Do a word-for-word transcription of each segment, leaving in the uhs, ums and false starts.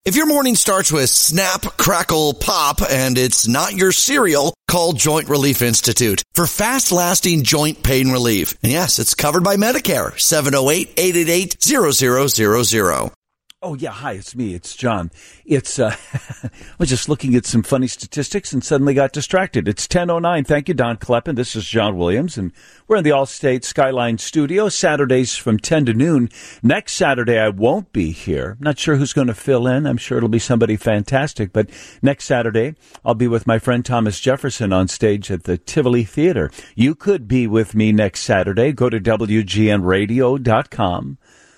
If your morning starts with snap, crackle, pop, and it's not your cereal, call Joint Relief Institute for fast-lasting joint pain relief. And yes, it's covered by Medicare. seven oh eight, eight eight eight, zero zero zero zero. Oh, yeah. Hi, it's me. It's John. It's, uh, I was just looking at some funny statistics and suddenly got distracted. It's ten oh nine. Thank you, Don Kleppen. This is John Williams, and we're in the Allstate Skyline studio Saturdays from ten to noon. Next Saturday, I won't be here. Not sure who's going to fill in. I'm sure it'll be somebody fantastic. But next Saturday, I'll be with my friend Thomas Jefferson on stage at the Tivoli Theater. You could be with me next Saturday. Go to W G N radio dot com.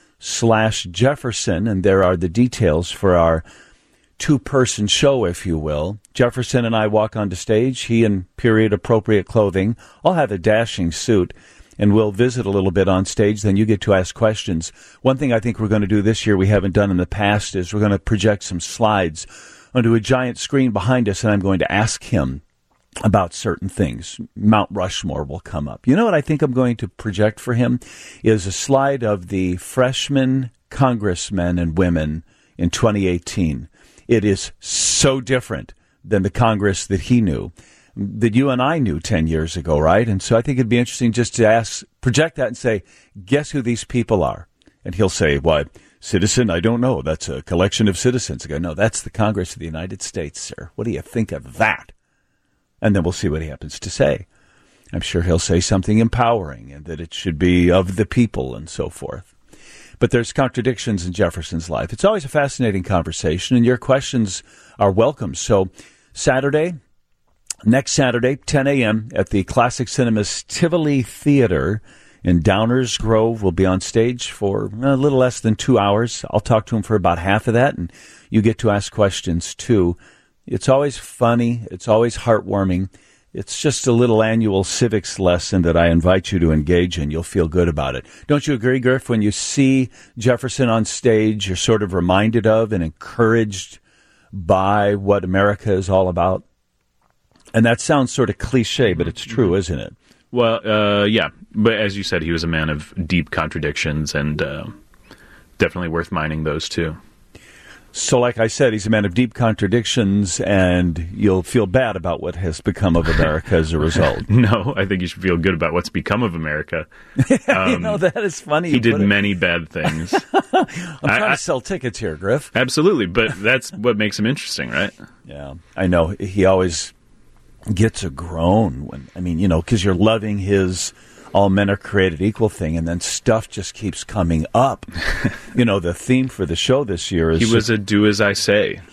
slash Jefferson, and there are the details for our two-person show, if you will. Jefferson and I walk onto stage, he in period-appropriate clothing. I'll have a dashing suit, and we'll visit a little bit on stage. Then you get to ask questions. One thing I think we're going to do this year we haven't done in the past is we're going to project some slides onto a giant screen behind us, and I'm going to ask him about certain things. Mount Rushmore will come up. You know what I think I'm going to project for him is a slide of the freshman congressmen and women in twenty eighteen. It is so different than the Congress that he knew, that you and I knew ten years ago, right? And so I think it'd be interesting just to ask, project that and say, guess who these people are? And he'll say, what? Citizen? I don't know. That's a collection of citizens. I go, no, that's the Congress of the United States, sir. What do you think of that? And then we'll see what he happens to say. I'm sure he'll say something empowering and that it should be of the people and so forth. But there's contradictions in Jefferson's life. It's always a fascinating conversation, and your questions are welcome. So Saturday, next Saturday, ten a.m. at the Classic Cinemas Tivoli Theater in Downers Grove. We'll be on stage for a little less than two hours. I'll talk to him for about half of that, and you get to ask questions too. It's always funny. It's always heartwarming. It's just a little annual civics lesson that I invite you to engage in. You'll feel good about it. Don't you agree, Griff? When you see Jefferson on stage, you're sort of reminded of and encouraged by what America is all about. And that sounds sort of cliche, but it's true, isn't it? Well, uh, yeah. But as you said, he was a man of deep contradictions, and uh, definitely worth mining those too. So like I said, he's a man of deep contradictions, and you'll feel bad about what has become of America as a result. No, I think you should feel good about what's become of America. Um, you know, that is funny. He did many bad things. I'm trying I, to sell tickets here, Griff. Absolutely, but that's what makes him interesting, right? Yeah, I know. He always gets a groan when, I mean, you know, because you're loving his all men are created equal thing, and then stuff just keeps coming up. You know, the theme for the show this year is... He was a do as I say.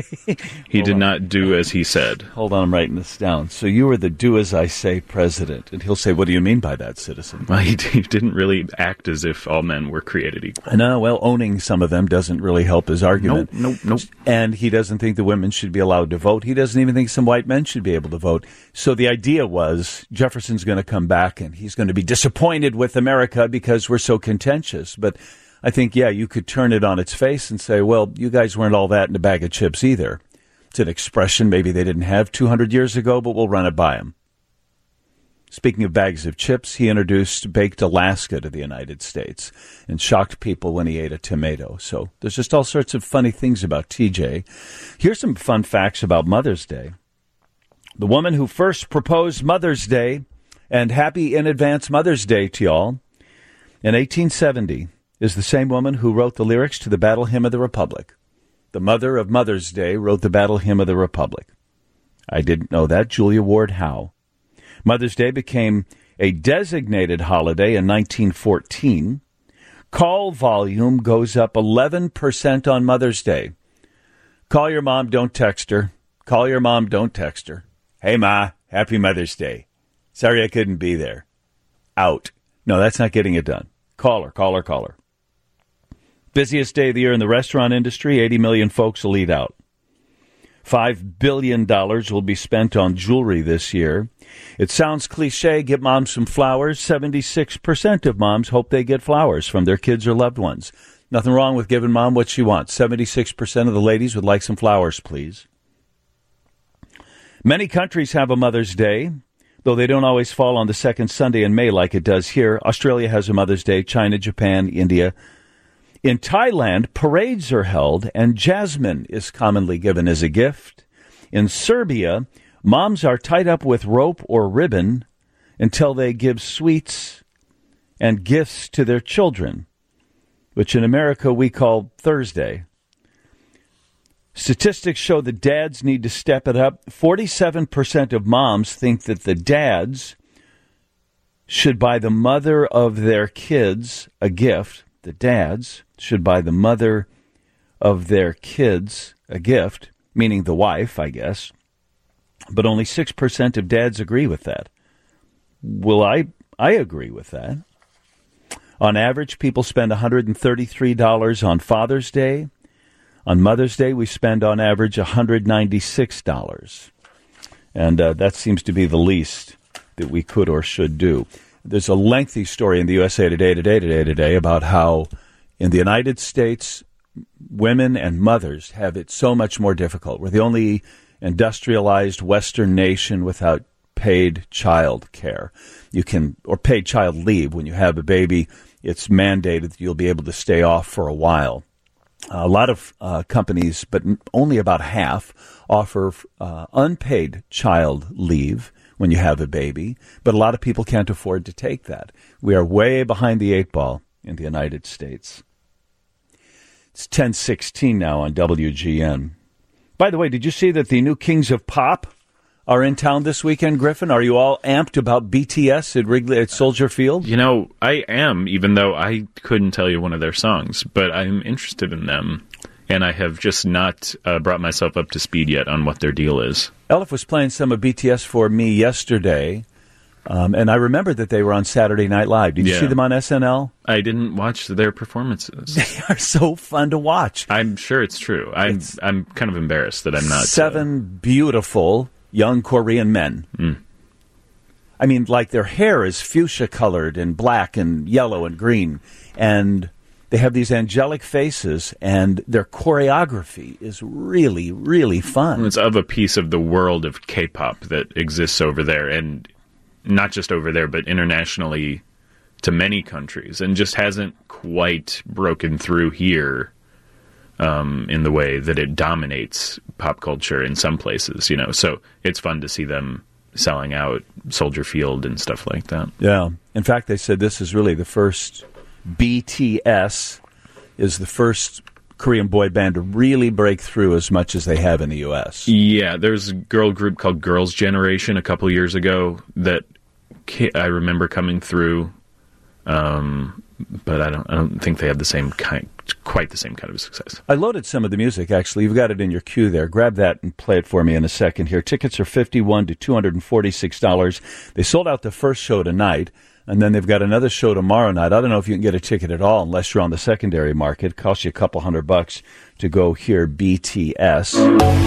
He did on. not do as he said. Hold on, I'm writing this down. So you were the do as I say president. And he'll say, what do you mean by that, citizen? Well, he, he didn't really act as if all men were created equal. No, well, owning some of them doesn't really help his argument. Nope, nope, nope. And he doesn't think the women should be allowed to vote. He doesn't even think some white men should be able to vote. So the idea was Jefferson's going to come back and he's going to be disappointed with America because we're so contentious. But I think, yeah, you could turn it on its face and say, well, you guys weren't all that in a bag of chips either. It's an expression maybe they didn't have two hundred years ago, but we'll run it by them. Speaking of bags of chips, he introduced baked Alaska to the United States and shocked people when he ate a tomato. So there's just all sorts of funny things about T J. Here's some fun facts about Mother's Day. The woman who first proposed Mother's Day, and happy in advance Mother's Day to y'all, in eighteen seventy, is the same woman who wrote the lyrics to the Battle Hymn of the Republic. The mother of Mother's Day wrote the Battle Hymn of the Republic. I didn't know that. Julia Ward Howe. Mother's Day became a designated holiday in nineteen fourteen. Call volume goes up eleven percent on Mother's Day. Call your mom, don't text her. Call your mom, don't text her. Hey, Ma, happy Mother's Day. Sorry I couldn't be there. Out. No, that's not getting it done. Call her, call her, call her. Busiest day of the year in the restaurant industry, eighty million folks will eat out. five billion dollars will be spent on jewelry this year. It sounds cliche, get moms some flowers. seventy-six percent of moms hope they get flowers from their kids or loved ones. Nothing wrong with giving mom what she wants. seventy-six percent of the ladies would like some flowers, please. Many countries have a Mother's Day, though they don't always fall on the second Sunday in May like it does here. Australia has a Mother's Day, China, Japan, India. In Thailand, parades are held, and jasmine is commonly given as a gift. In Serbia, moms are tied up with rope or ribbon until they give sweets and gifts to their children, which in America we call Thursday. Statistics show that dads need to step it up. forty-seven percent of moms think that the dads should buy the mother of their kids a gift. The dads should buy the mother of their kids a gift, meaning the wife, I guess. But only six percent of dads agree with that. Well, I, I agree with that. On average, people spend one hundred thirty-three dollars on Father's Day. On Mother's Day, we spend on average one hundred ninety-six dollars. And uh, that seems to be the least that we could or should do. There's a lengthy story in the U S A Today, Today, Today, Today about how in the United States, women and mothers have it so much more difficult. We're the only industrialized Western nation without paid child care. You can, or paid child leave. When you have a baby, it's mandated that you'll be able to stay off for a while. A lot of uh, companies, but only about half, offer uh, unpaid child leave when you have a baby, but a lot of people can't afford to take that. We are way behind the eight ball in the United States. It's ten sixteen now on W G N. By the way, did you see that the new Kings of Pop are in town this weekend, Griffin? Are you all amped about B T S at Wrigley at Soldier Field? You know, I am, even though I couldn't tell you one of their songs, but I'm interested in them, and I have just not uh, brought myself up to speed yet on what their deal is. Elif was playing some of B T S for me yesterday, um, and I remember that they were on Saturday Night Live. Did you Yeah. see them on S N L? I didn't watch their performances. They are so fun to watch. I'm sure it's true. I'm It's I'm kind of embarrassed that I'm not. Seven uh, beautiful young Korean men. Mm. I mean, like their hair is fuchsia-colored and black and yellow and green, and they have these angelic faces, and their choreography is really, really fun. It's of a piece of the world of K-pop that exists over there, and not just over there, but internationally to many countries, and just hasn't quite broken through here um, in the way that it dominates pop culture in some places, you know. So it's fun to see them selling out Soldier Field and stuff like that. Yeah. In fact, they said this is really the first B T S is the first Korean boy band to really break through as much as they have in the U S. Yeah, there's a girl group called Girls' Generation a couple years ago that I remember coming through, um, but I don't I don't think they have the same kind, quite the same kind of success. I loaded some of the music, actually. You've got it in your queue there. Grab that and play it for me in a second here. Tickets are fifty-one to two hundred forty-six dollars. They sold out the first show tonight, and then they've got another show tomorrow night. I don't know if you can get a ticket at all unless you're on the secondary market. It costs you a couple hundred bucks to go hear B T S.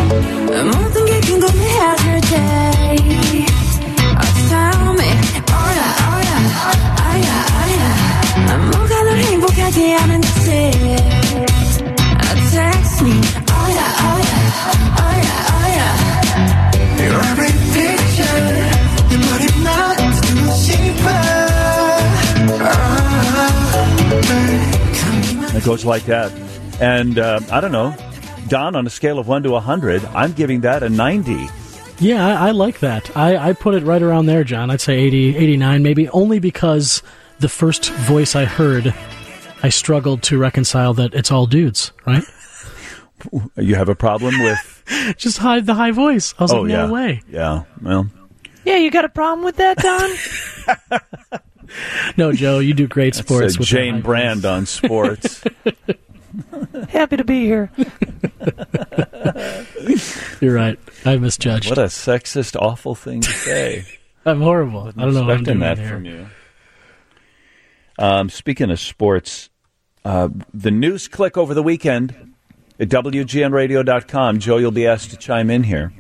It goes like that. And uh, I don't know, Don, on a scale of one to one hundred, I'm giving that a ninety. Yeah, I, I like that. I, I put it right around there, John. I'd say eighty, eighty-nine maybe, only because the first voice I heard, I struggled to reconcile that it's all dudes, right? You have a problem with... Just hide the high voice. I was oh, like, no yeah. way. Yeah, well... Yeah, you got a problem with that, Don? No, Joe, you do great That's sports. a with Jane Brand on sports. Happy to be here. You're right. I misjudged. What a sexist, awful thing to say. I'm horrible. I don't know what I'm doing that here. from you. Um, speaking of sports, uh, the news click over the weekend at W G N radio dot com, Joe, you'll be asked to chime in here,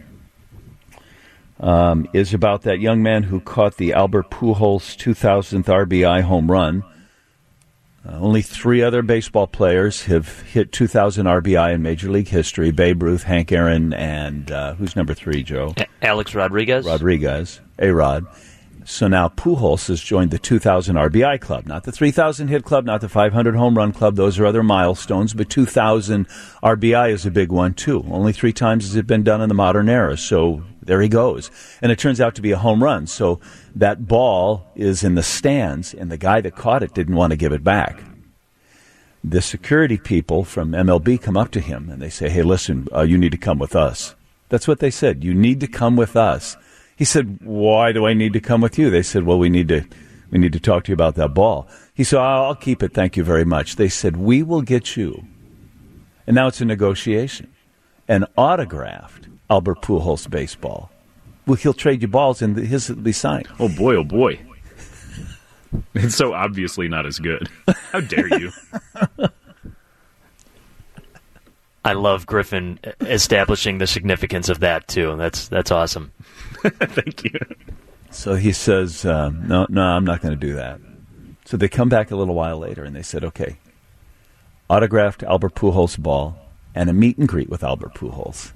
um, is about that young man who caught the Albert Pujols two thousandth R B I home run. Uh, only three other baseball players have hit two thousand R B I in Major League history: Babe Ruth, Hank Aaron, and uh, who's number three, Joe? A- Alex Rodriguez. Rodriguez, A-Rod. So now Pujols has joined the two thousand R B I club, not the three thousand hit club, not the five hundred home run club. Those are other milestones, but two thousand R B I is a big one, too. Only three times has it been done in the modern era, so there he goes. And it turns out to be a home run, so that ball is in the stands, and the guy that caught it didn't want to give it back. The security people from M L B come up to him, and they say, hey, listen, uh, you need to come with us. That's what they said. You need to come with us. He said, why do I need to come with you? They said, well, we need to we need to talk to you about that ball. He said, I'll keep it, thank you very much. They said, we will get you, and now it's a negotiation, an autographed Albert Pujols baseball. Well, he'll trade you balls, and his will be signed. Oh, boy, oh, boy. It's so obviously not as good. How dare you? I love Griffin establishing the significance of that, too. That's that's awesome. Thank you. So he says, um, no, no, I'm not going to do that. So they come back a little while later, and they said, okay, autographed Albert Pujols ball and a meet and greet with Albert Pujols.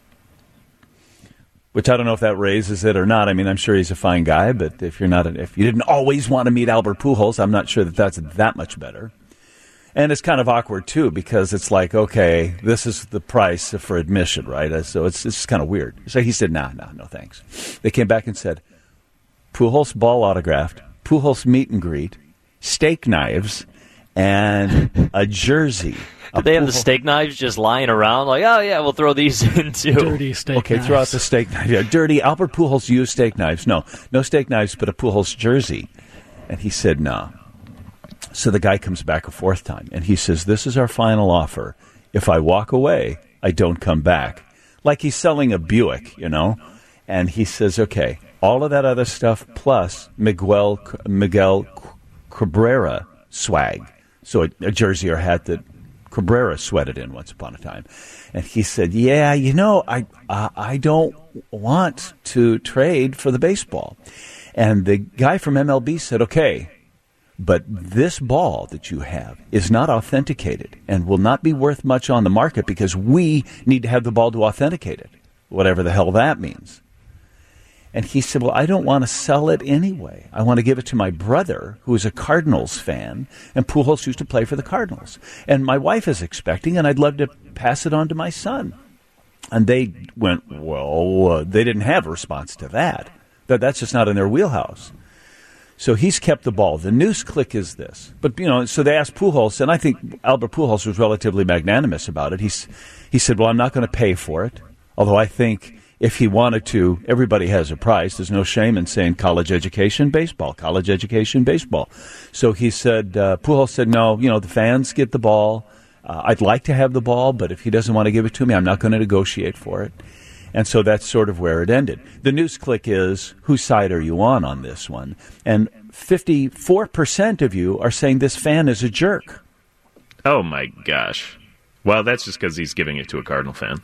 Which I don't know if that raises it or not. I mean, I'm sure he's a fine guy, but if you're not, a, if you didn't always want to meet Albert Pujols, I'm not sure that that's that much better. And it's kind of awkward, too, because it's like, okay, this is the price for admission, right? So it's, it's kind of weird. So he said, nah, nah, no thanks. They came back and said, Pujols ball autographed, Pujols meet and greet, steak knives, and a jersey. Did they have the steak knives just lying around? Like, oh, yeah, we'll throw these in, too. Dirty steak okay, knives. throw out the steak knife. Yeah, dirty. Albert Pujols used steak knives. No, no steak knives, but a Pujols jersey. And he said, no. So the guy comes back a fourth time, and he says, this is our final offer. If I walk away, I don't come back. Like he's selling a Buick, you know? And he says, okay, all of that other stuff plus Miguel, Miguel Cabrera swag. So a, a jersey or hat that Cabrera sweated in once upon a time. And he said, yeah, you know, I, uh, I don't want to trade for the baseball. And the guy from M L B said, okay, but this ball that you have is not authenticated and will not be worth much on the market because we need to have the ball to authenticate it, whatever the hell that means. And he said, well, I don't want to sell it anyway. I want to give it to my brother, who is a Cardinals fan, and Pujols used to play for the Cardinals. And my wife is expecting, and I'd love to pass it on to my son. And they went, well, uh, they didn't have a response to that. That That's just not in their wheelhouse. So he's kept the ball. The news click is this. But, you know, so they asked Pujols, and I think Albert Pujols was relatively magnanimous about it. He's, he said, well, I'm not going to pay for it, although I think if he wanted to, everybody has a price. There's no shame in saying college education, baseball, college education, baseball. So he said, uh, Pujols said, no, you know, the fans get the ball. Uh, I'd like to have the ball, but if he doesn't want to give it to me, I'm not going to negotiate for it. And so that's sort of where it ended. The news click is, whose side are you on on this one? And fifty-four percent of you are saying this fan is a jerk. Oh, my gosh. Well, that's just because he's giving it to a Cardinal fan.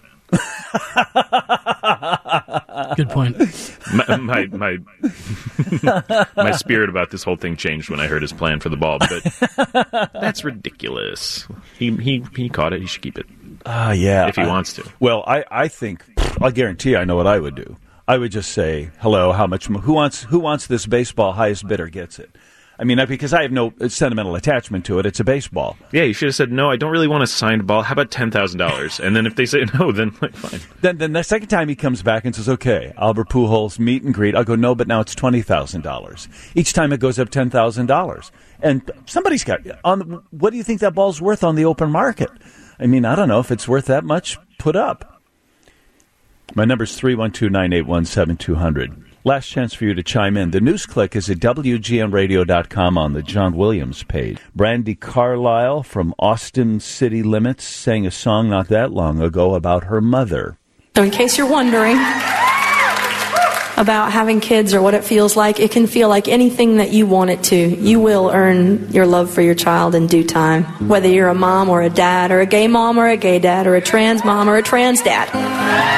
Good point. My my my, my spirit about this whole thing changed when I heard his plan for the ball, but that's ridiculous. He he he caught it. He should keep it. Ah, uh, yeah. If he I, wants to. Well, I, I think I guarantee I know what I would do. I would just say, "Hello, how much? Who wants who wants this baseball? Highest bidder gets it." I mean, because I have no sentimental attachment to it. It's a baseball. Yeah, you should have said, no, I don't really want a signed ball. How about ten thousand dollars? And then if they say no, then like, fine. Then, then the second time he comes back and says, okay, Albert Pujols, meet and greet. I'll go, no, but now it's twenty thousand dollars. Each time it goes up ten thousand dollars. And somebody's got, on. What do you think that ball's worth on the open market? I mean, I don't know if it's worth that much put up. My number's three one two, nine eight one, seven two zero zero. Last chance for you to chime in. The news click is at W G N radio dot com on the John Williams page. Brandi Carlile from Austin City Limits sang a song not that long ago about her mother. So in case you're wondering about having kids or what it feels like, it can feel like anything that you want it to. You will earn your love for your child in due time, whether you're a mom or a dad, or a gay mom or a gay dad, or a trans mom or a trans dad.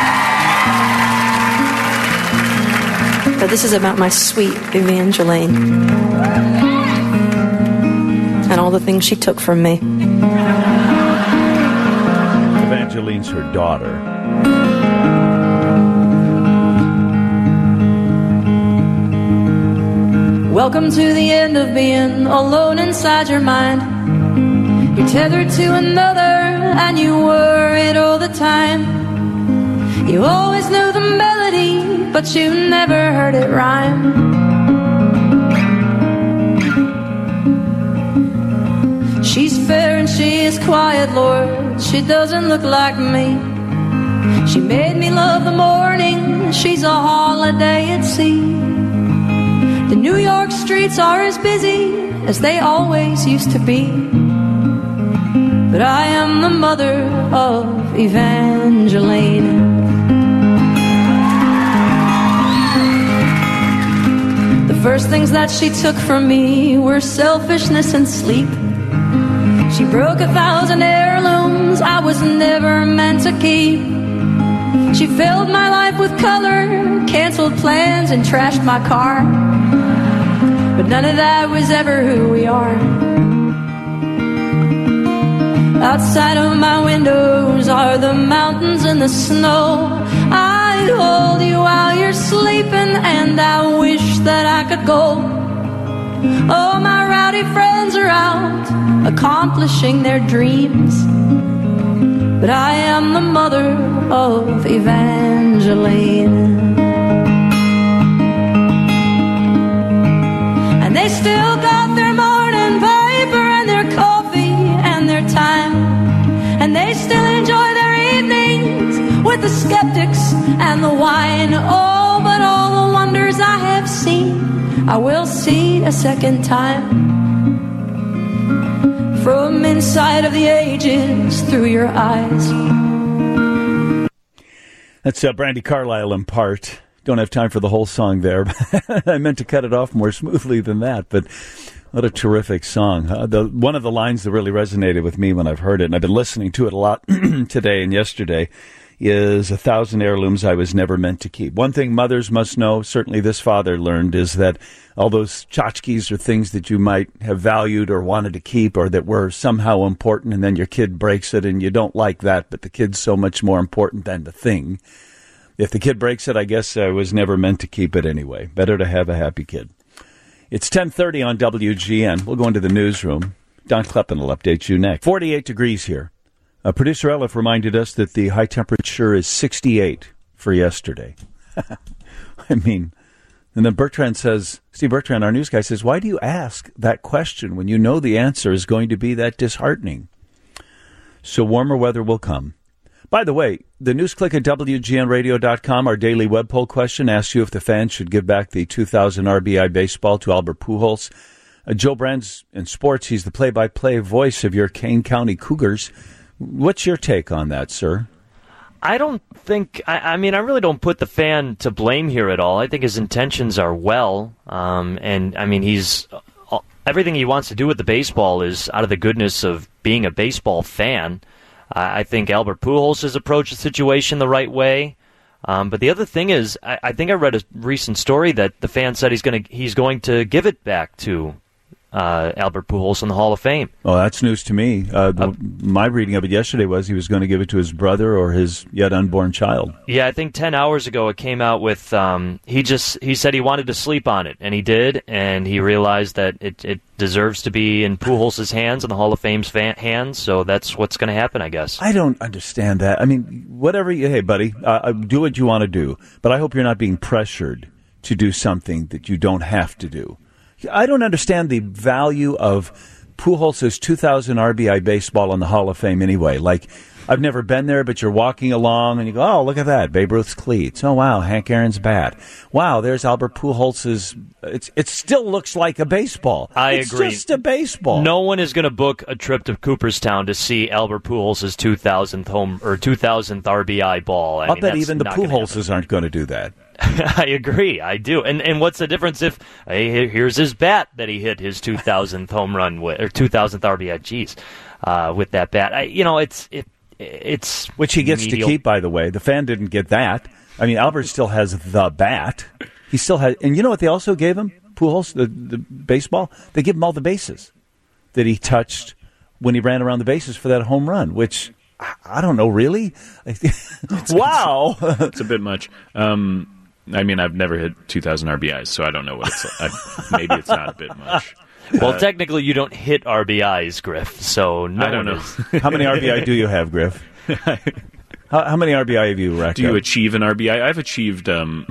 But this is about my sweet Evangeline and all the things she took from me. Evangeline's her daughter. Welcome to the end of being alone inside your mind. You're tethered to another and you worried all the time. You always knew the melody, but you never heard it rhyme. She's fair and she is quiet, Lord. She doesn't look like me. She made me love the morning. She's a holiday at sea. The New York streets are as busy as they always used to be. But I am the mother of Evangeline. The first things that she took from me were selfishness and sleep. She broke a thousand heirlooms I was never meant to keep. She filled my life with color, canceled plans and trashed my car. But none of that was ever who we are. Outside of my windows are the mountains and the snow. I hold you while you're sleeping and I wish that I could go. Oh, my rowdy friends are out accomplishing their dreams, but I am the mother of Evangeline. And they still got their morning paper and their coffee and their time, and they still enjoy their evenings with the skeptics and the wine. Oh, but all the wonders I have seen I will see a second time. From inside of the ages through your eyes. That's uh, Brandi Carlile in part. Don't have time for the whole song there. I meant to cut it off more smoothly than that, but what a terrific song. Uh, the, one of the lines that really resonated with me when I've heard it, and I've been listening to it a lot today and yesterday, is a thousand heirlooms I was never meant to keep. One thing mothers must know, certainly this father learned, is that all those tchotchkes are things that you might have valued or wanted to keep or that were somehow important, and then your kid breaks it and you don't like that, but the kid's so much more important than the thing. If the kid breaks it, I guess I was never meant to keep it anyway. Better to have a happy kid. It's ten thirty on W G N. We'll go into the newsroom. Don Kleppen will update you next. forty-eight degrees here. Uh, Producer Elif reminded us that the high temperature is sixty-eight for yesterday. I mean, and then Bertrand says, Steve Bertrand, our news guy, says, why do you ask that question when you know the answer is going to be that disheartening? So warmer weather will come. By the way, the news click at W G N radio dot com, our daily web poll question, asks you if the fans should give back the two thousand R B I baseball to Albert Pujols. Uh, Joe Brand's in sports. He's the play-by-play voice of your Kane County Cougars. What's your take on that, sir? I don't think, I, I mean, I really don't put the fan to blame here at all. I think his intentions are well. Um, and, I mean, he's, uh, everything he wants to do with the baseball is out of the goodness of being a baseball fan. Uh, I think Albert Pujols has approached the situation the right way. Um, but the other thing is, I, I think I read a recent story that the fan said he's going to he's going to give it back to Uh, Albert Pujols in the Hall of Fame. Oh, that's news to me. Uh, the, uh, my reading of it yesterday was he was going to give it to his brother or his yet unborn child. Yeah, I think ten hours ago it came out with, um, he just, he said he wanted to sleep on it, and he did, and he realized that it, it deserves to be in Pujols' hands, in the Hall of Fame's fan, hands, so that's what's going to happen, I guess. I don't understand that. I mean, whatever you, hey, buddy, uh, do what you want to do, but I hope you're not being pressured to do something that you don't have to do. I don't understand the value of Pujols' two thousand R B I baseball in the Hall of Fame anyway. Like, I've never been there, but you're walking along and you go, oh, look at that, Babe Ruth's cleats. Oh, wow, Hank Aaron's bat. Wow, there's Albert Pujols', it's, it still looks like a baseball. I it's agree. It's just a baseball. No one is going to book a trip to Cooperstown to see Albert Pujols' two thousandth home, or two thousandth R B I ball. I I'll mean, bet even the not Pujolses aren't going to do that. I agree, I do. And and what's the difference if, hey, here's his bat that he hit his two thousandth home run with, or two thousandth R B I, geez, uh, with that bat. I, you know, it's it, it's which he gets medial. to keep, by the way. The fan didn't get that. I mean, Albert still has the bat. He still has, and you know what they also gave him? Pujols, the, the baseball? They give him all the bases that he touched when he ran around the bases for that home run, which, I don't know, really? it's, wow. It's, it's a bit much. Um, I mean, I've never hit two thousand R B Is, so I don't know what it's like. I, maybe it's not a bit much. Well, uh, technically, you don't hit R B Is, Griff, so no I don't one know. is. How many R B I do you have, Griff? How, how many R B I have you racked Do you up? achieve an R B I? I've achieved... Um,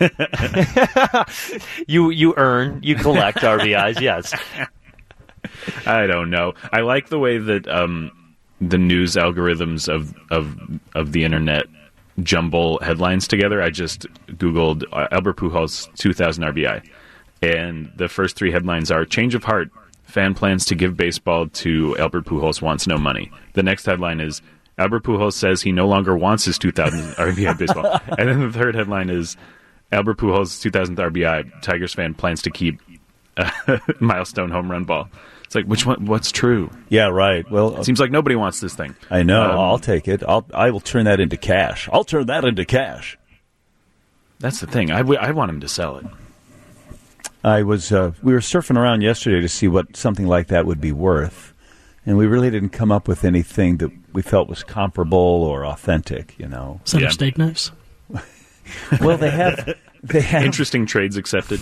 you you earn, you collect R B Is, yes. I don't know. I like the way that um, the news algorithms of, of, of the internet jumble headlines together. I just Googled uh, Albert Pujols two thousand R B I, and the first three headlines are change of heart, fan plans to give baseball to Albert Pujols, wants no money. The next headline is Albert Pujols says he no longer wants his two thousand R B I baseball. And then the third headline is Albert Pujols two thousand R B I, Tigers fan plans to keep a milestone home run ball. It's like, which one? What's true? Yeah, right. Well, It seems like nobody wants this thing. I know. Um, I'll take it. I'll. I will turn that into cash. I'll turn that into cash. That's the thing. I, w- I want him to sell it. I was. Uh, we were surfing around yesterday to see what something like that would be worth, and we really didn't come up with anything that we felt was comparable or authentic. You know. Center Yeah. steak knives. Well, they have. They have. Interesting trades accepted.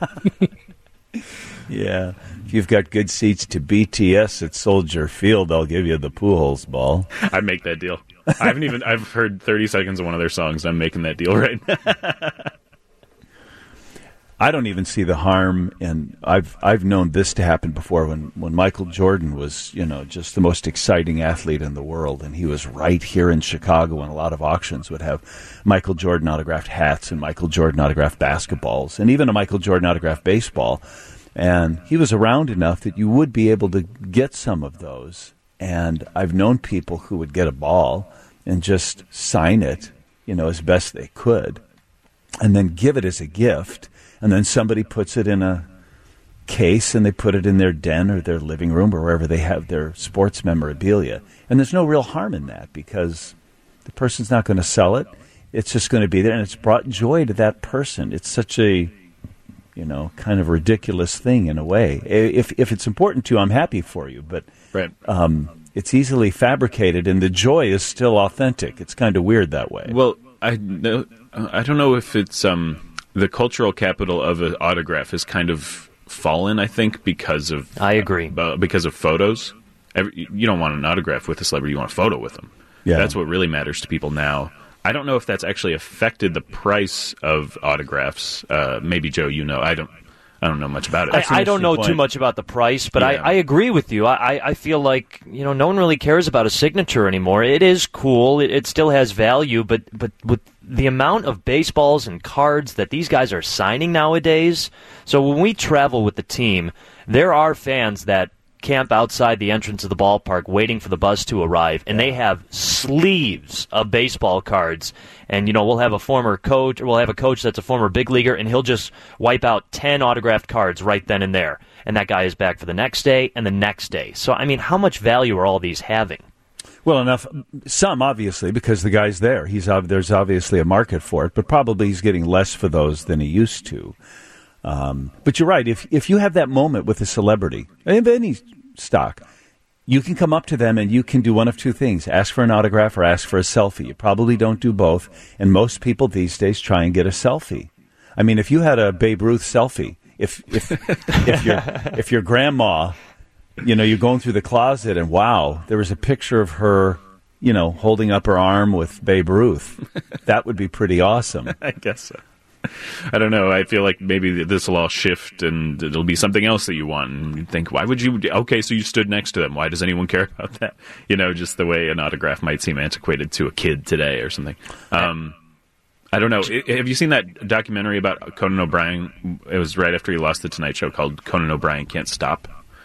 Yeah. If you've got good seats to B T S at Soldier Field, I'll give you the Pujols ball. I'd make that deal. I haven't even. I've heard thirty seconds of one of their songs. I'm making that deal right now. I don't even see the harm, and I've I've known this to happen before. When when Michael Jordan was, you know, just the most exciting athlete in the world, and he was right here in Chicago, and a lot of auctions would have Michael Jordan autographed hats and Michael Jordan autographed basketballs, and even a Michael Jordan autographed baseball. And he was around enough that you would be able to get some of those. And I've known people who would get a ball and just sign it, you know, as best they could, and then give it as a gift. And then somebody puts it in a case and they put it in their den or their living room or wherever they have their sports memorabilia. And there's no real harm in that because the person's not going to sell it. It's just going to be there, and it's brought joy to that person. It's such a, you know, kind of ridiculous thing in a way. If if it's important to you, I'm happy for you. But Right. um, it's easily fabricated, and the joy is still authentic. It's kind of weird that way. Well, I no, I don't know if it's um the cultural capital of an autograph has kind of fallen. I think because of I agree. uh, because of photos. Every, you don't want an autograph with a celebrity; you want a photo with them. Yeah. That's what really matters to people now. I don't know if that's actually affected the price of autographs. Uh, maybe Joe, you know, I don't. I don't know much about it. I, an I don't know interesting too point. much about the price, but Yeah. I, I agree with you. I, I- I feel like, you know, no one really cares about a signature anymore. It is cool. It, it still has value, but, but with the amount of baseballs and cards that these guys are signing nowadays, so when we travel with the team, there are fans that camp outside the entrance of the ballpark waiting for the bus to arrive, and they have sleeves of baseball cards. And, you know, we'll have a former coach, or we'll have a coach that's a former big leaguer, and he'll just wipe out ten autographed cards right then and there. And that guy is back for the next day and the next day. So, I mean, how much value are all these having? Well, enough. Some, obviously, because the guy's there. He's ob- There's obviously a market for it, but probably he's getting less for those than he used to. Um, but you're right. If if you have that moment with a celebrity, of any stock, you can come up to them and you can do one of two things. Ask for an autograph or ask for a selfie. You probably don't do both. And most people these days try and get a selfie. I mean, if you had a Babe Ruth selfie, if if if your if your grandma, you know, you're going through the closet and wow, there was a picture of her, you know, holding up her arm with Babe Ruth, that would be pretty awesome. I guess so. I don't know. I feel like maybe this will all shift and it'll be something else that you want. And you think, why would you? Okay, so you stood next to them. Why does anyone care about that? You know, just the way an autograph might seem antiquated to a kid today or something. Um, I don't know. I- Have you seen that documentary about Conan O'Brien? It was right after he lost the Tonight Show, called Conan O'Brien Can't Stop.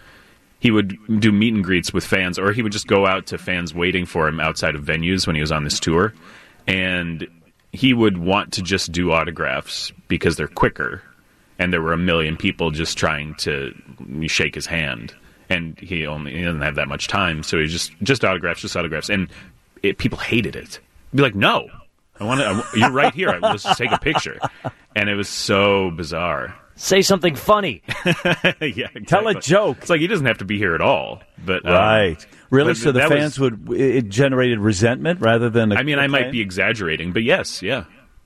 He would do meet and greets with fans, or he would just go out to fans waiting for him outside of venues when he was on this tour. And he would want to just do autographs because they're quicker, and there were a million people just trying to shake his hand, and he only he doesn't have that much time, so he just just autographs, just autographs, and it, people hated it. Be like, no, I want to. You're right here. Let's just take a picture, and it was so bizarre. Say something funny. Yeah, exactly. Tell a joke. It's like he doesn't have to be here at all, but um, Right. Really? but So the that fans was- would, it generated resentment rather than a I mean, I might acclaim? be exaggerating, but yes, yeah.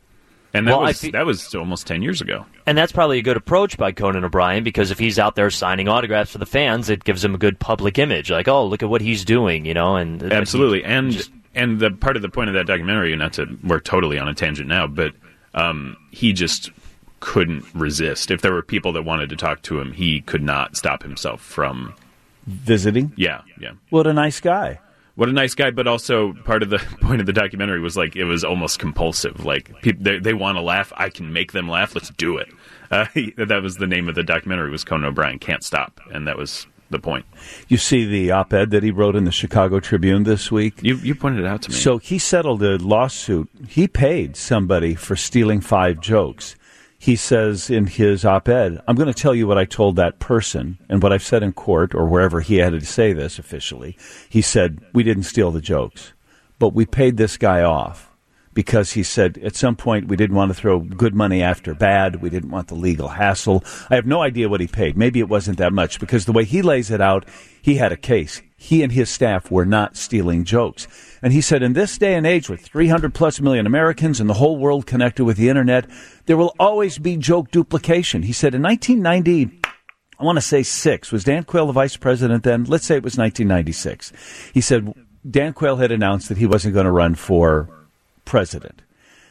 And that Well, I was fe- that was almost ten years ago. And that's probably a good approach by Conan O'Brien, because if he's out there signing autographs for the fans, it gives him a good public image. Like, oh, look at what he's doing, you know. And Absolutely. And just, and the part of the point of that documentary, not to we're totally on a tangent now, but um, he just couldn't resist. If there were people that wanted to talk to him, he could not stop himself from visiting. Yeah, yeah. What a nice guy. What a nice guy, but also part of the point of the documentary was like it was almost compulsive. Like people, they, they want to laugh, I can make them laugh. Let's do it. Uh, he, that was the name of the documentary. Was Conan O'Brien Can't Stop, and that was the point. You see the op-ed that he wrote in the Chicago Tribune this week. You you pointed it out to me. So he settled a lawsuit. He paid somebody for stealing five jokes. He says in his op-ed, I'm going to tell you what I told that person and what I've said in court or wherever he had to say this officially. He said, we didn't steal the jokes, but we paid this guy off because he said at some point we didn't want to throw good money after bad. We didn't want the legal hassle. I have no idea what he paid. Maybe it wasn't that much because the way he lays it out, he had a case. He and his staff were not stealing jokes. And he said, in this day and age with three hundred plus million Americans and the whole world connected with the Internet, there will always be joke duplication. He said in nineteen ninety, I want to say six, was Dan Quayle the vice president then? Let's say it was nineteen ninety-six. He said Dan Quayle had announced that he wasn't going to run for president.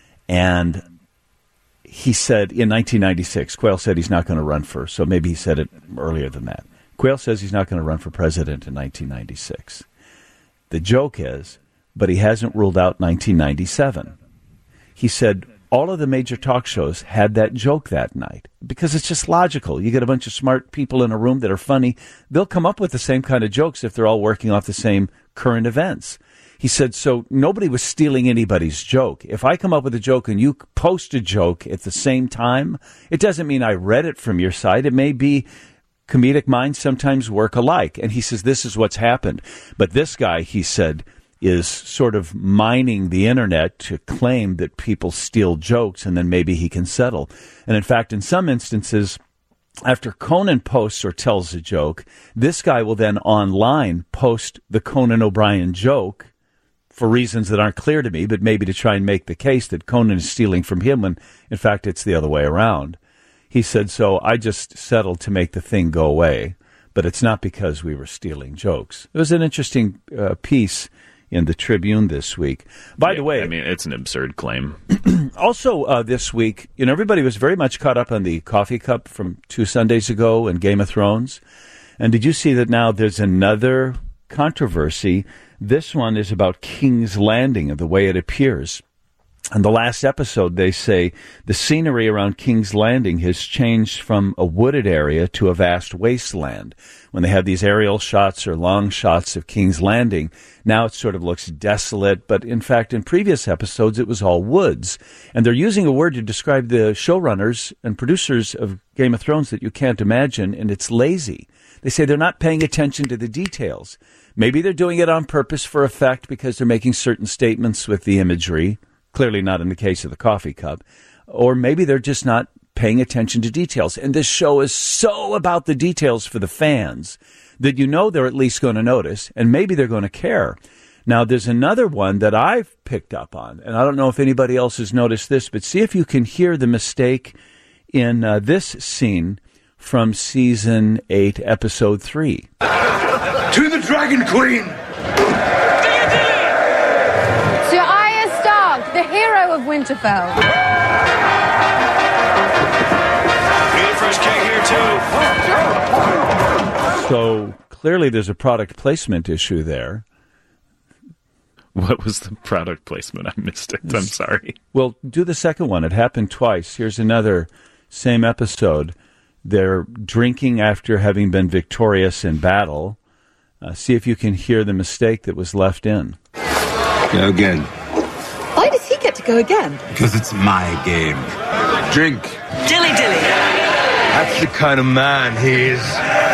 And he said in nineteen ninety-six, Quayle said he's not going to run for, so maybe he said it earlier than that. Quayle says he's not going to run for president in nineteen ninety-six. The joke is, but he hasn't ruled out nineteen ninety-seven. He said all of the major talk shows had that joke that night because it's just logical. You get a bunch of smart people in a room that are funny. They'll come up with the same kind of jokes if they're all working off the same current events. He said, so nobody was stealing anybody's joke. If I come up with a joke and you post a joke at the same time, it doesn't mean I read it from your side. It may be comedic minds sometimes work alike. And he says, this is what's happened. But this guy, he said, is sort of mining the Internet to claim that people steal jokes and then maybe he can settle. And in fact, in some instances, after Conan posts or tells a joke, this guy will then online post the Conan O'Brien joke for reasons that aren't clear to me, but maybe to try and make the case that Conan is stealing from him when, in fact, it's the other way around. He said, so I just settled to make the thing go away, but it's not because we were stealing jokes. It was an interesting uh, piece in the Tribune this week. By yeah, the way, I mean, it's an absurd claim. Also uh, this week, you know, everybody was very much caught up on the coffee cup from two Sundays ago and Game of Thrones. And did you see that now there's another controversy? This one is about King's Landing and the way it appears. In the last episode, they say the scenery around King's Landing has changed from a wooded area to a vast wasteland. When they have these aerial shots or long shots of King's Landing, now it sort of looks desolate. But in fact, in previous episodes, it was all woods. And they're using a word to describe the showrunners and producers of Game of Thrones that you can't imagine, and it's lazy. They say they're not paying attention to the details. Maybe they're doing it on purpose for effect because they're making certain statements with the imagery. Clearly not in the case of the coffee cup. Or maybe they're just not paying attention to details. And this show is so about the details for the fans that you know they're at least going to notice, and maybe they're going to care. Now, there's another one that I've picked up on, and I don't know if anybody else has noticed this, but see if you can hear the mistake in uh, this scene from Season eight, Episode three. To the Dragon Queen! Sir Arya Stark, the hero of Winterfell. Need a fresh cake here, too. So clearly there's a product placement issue there. What was the product placement? I missed it. I'm sorry. Well, do the second one. It happened twice. Here's another same episode. They're drinking after having been victorious in battle. Uh, see if you can hear the mistake that was left in. Go again. Why does he get to go again? Because it's my game. Drink. Dilly dilly. That's the kind of man he is.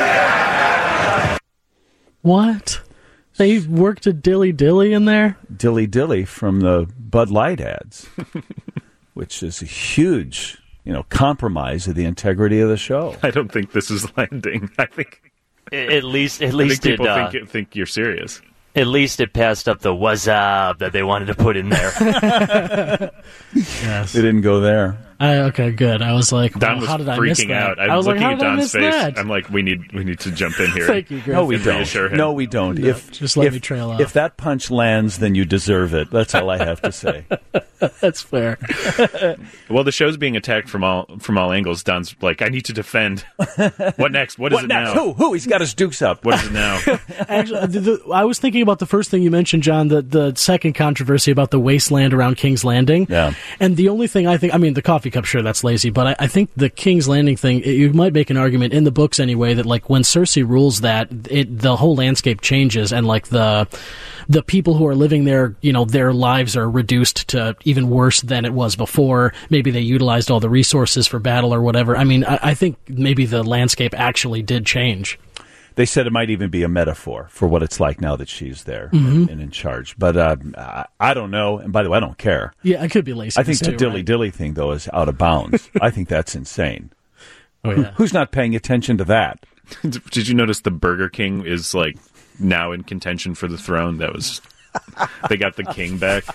What? They worked a dilly dilly in there? Dilly dilly from the Bud Light ads, which is a huge, you know, compromise of the integrity of the show. I don't think this is landing. I think at least, at I least think people it, uh, think, think you're serious. At least it passed up the "what's up" that they wanted to put in there. Yes. They didn't go there. I, okay, good. I was like, Don well, was how did I miss freaking that? out. I'm I was looking like, how at did I Don's miss face. that? I'm like, we need we need to jump in here. Thank you, Griff. No, we and don't. reassure him. No, we don't. No, if just let if, me trail off. If that punch lands, then you deserve it. That's all I have to say. That's fair. Well, the show's being attacked from all from all angles. Don's like, I need to defend. What next? What is What it next? now? Who? Who? He's got his dukes up. What is it now? Actually, the, the, I was thinking about the first thing you mentioned, John, the, the second controversy about the wasteland around King's Landing. Yeah. And the only thing I think, I mean, the coffee cup, sure, that's lazy, but I, I think the King's Landing thing, it, you might make an argument in the books anyway that, like, when Cersei rules that, it the whole landscape changes, and, like, the the people who are living there, you know, their lives are reduced to even worse than it was before. Maybe they utilized all the resources for battle or whatever. I mean, I, I think maybe the landscape actually did change. They said it might even be a metaphor for what it's like now that she's there Mm-hmm. and, and in charge. But uh, I, I don't know. And by the way, I don't care. Yeah, it could be lazy. I think the too, dilly right? dilly thing, though, is out of bounds. I think that's insane. Oh, yeah. Who's not paying attention to that? Did you notice the Burger King is like now in contention for the throne? That was they got the king back.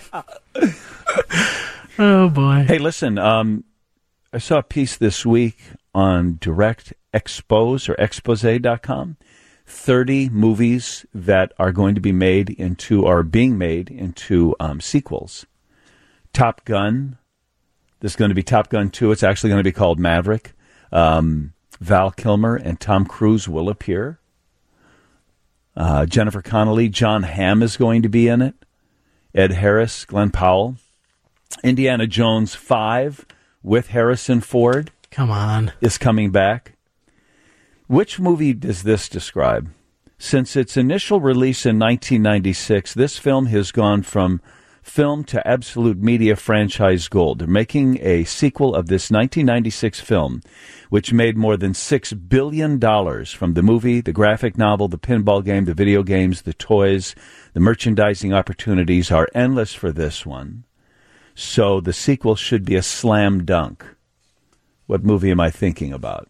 Oh, boy. Hey, listen, um, I saw a piece this week on Direct Expose or expose dot com. thirty movies that are going to be made into, or being made into um, sequels. Top Gun. There's going to be Top Gun two. It's actually going to be called Maverick. Um, Val Kilmer and Tom Cruise will appear. Uh, Jennifer Connelly, John Hamm is going to be in it. Ed Harris, Glenn Powell. Indiana Jones five with Harrison Ford. Come on. Is coming back. Which movie does this describe? Since its initial release in nineteen ninety-six, this film has gone from film to absolute media franchise gold. They're making a sequel of this nineteen ninety-six film, which made more than six billion dollars from the movie, the graphic novel, the pinball game, the video games, the toys. The merchandising opportunities are endless for this one. So the sequel should be a slam dunk. What movie am I thinking about?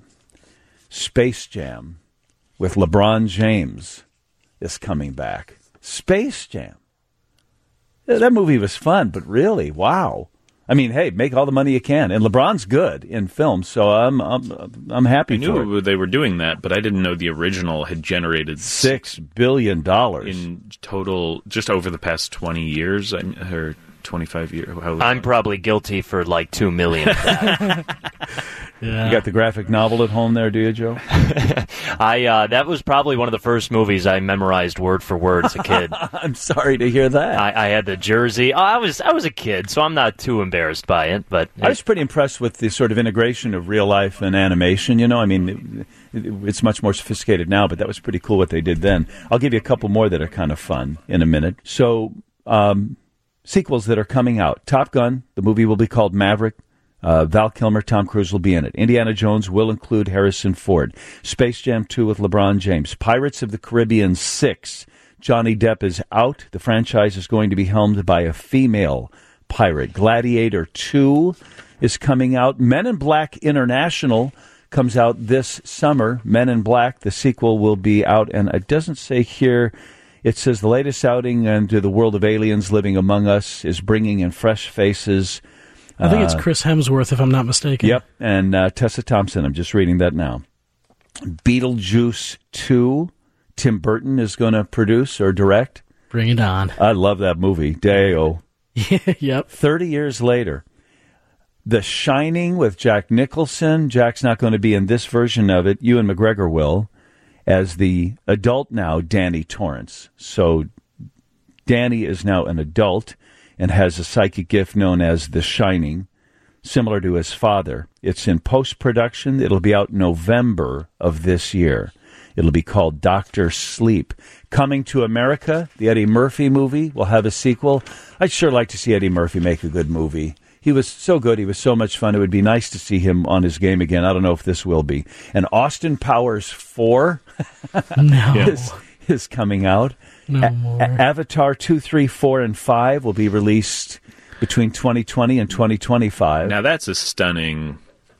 Space Jam with LeBron James is coming back. Space Jam. Yeah, that movie was fun, but really, wow. I mean, hey, make all the money you can. And LeBron's good in film, so I'm I'm, I'm happy I for knew it. they were doing that, but I didn't know the original had generated Six billion dollars. in total just over the past twenty years, I- or twenty-five years. How I'm probably guilty for like two million of that. Yeah. You got the graphic novel at home there, do you, Joe? I uh, that was probably one of the first movies I memorized word for word as a kid. I'm sorry to hear that. I, I had the jersey. Oh, I was I was a kid, so I'm not too embarrassed by it. But I was pretty impressed with the sort of integration of real life and animation. You know, I mean, it, it, it's much more sophisticated now, but that was pretty cool what they did then. I'll give you a couple more that are kind of fun in a minute. So, um, sequels that are coming out. Top Gun, the movie will be called Maverick. Uh, Val Kilmer, Tom Cruise will be in it. Indiana Jones will include Harrison Ford. Space Jam two with LeBron James. Pirates of the Caribbean six. Johnny Depp is out. The franchise is going to be helmed by a female pirate. Gladiator two is coming out. Men in Black International comes out this summer. Men in Black, the sequel, will be out. And it doesn't say here, it says the latest outing into the world of aliens living among us is bringing in fresh faces. I think it's Chris Hemsworth, if I'm not mistaken. Yep, and uh, Tessa Thompson. I'm just reading that now. Beetlejuice two, Tim Burton is going to produce or direct. Bring it on. I love that movie. Day-o. Yep. thirty years later, The Shining with Jack Nicholson. Jack's not going to be in this version of it. Ewan McGregor will, as the adult now, Danny Torrance. So Danny is now an adult and has a psychic gift known as The Shining, similar to his father. It's in post-production. It'll be out November of this year. It'll be called Doctor Sleep. Coming to America, the Eddie Murphy movie will have a sequel. I'd sure like to see Eddie Murphy make a good movie. He was so good. He was so much fun. It would be nice to see him on his game again. I don't know if this will be. And Austin Powers four No. is, is coming out. No A- more. Avatar two, three, four, and five will be released between twenty twenty and twenty twenty-five. Now that's a stunning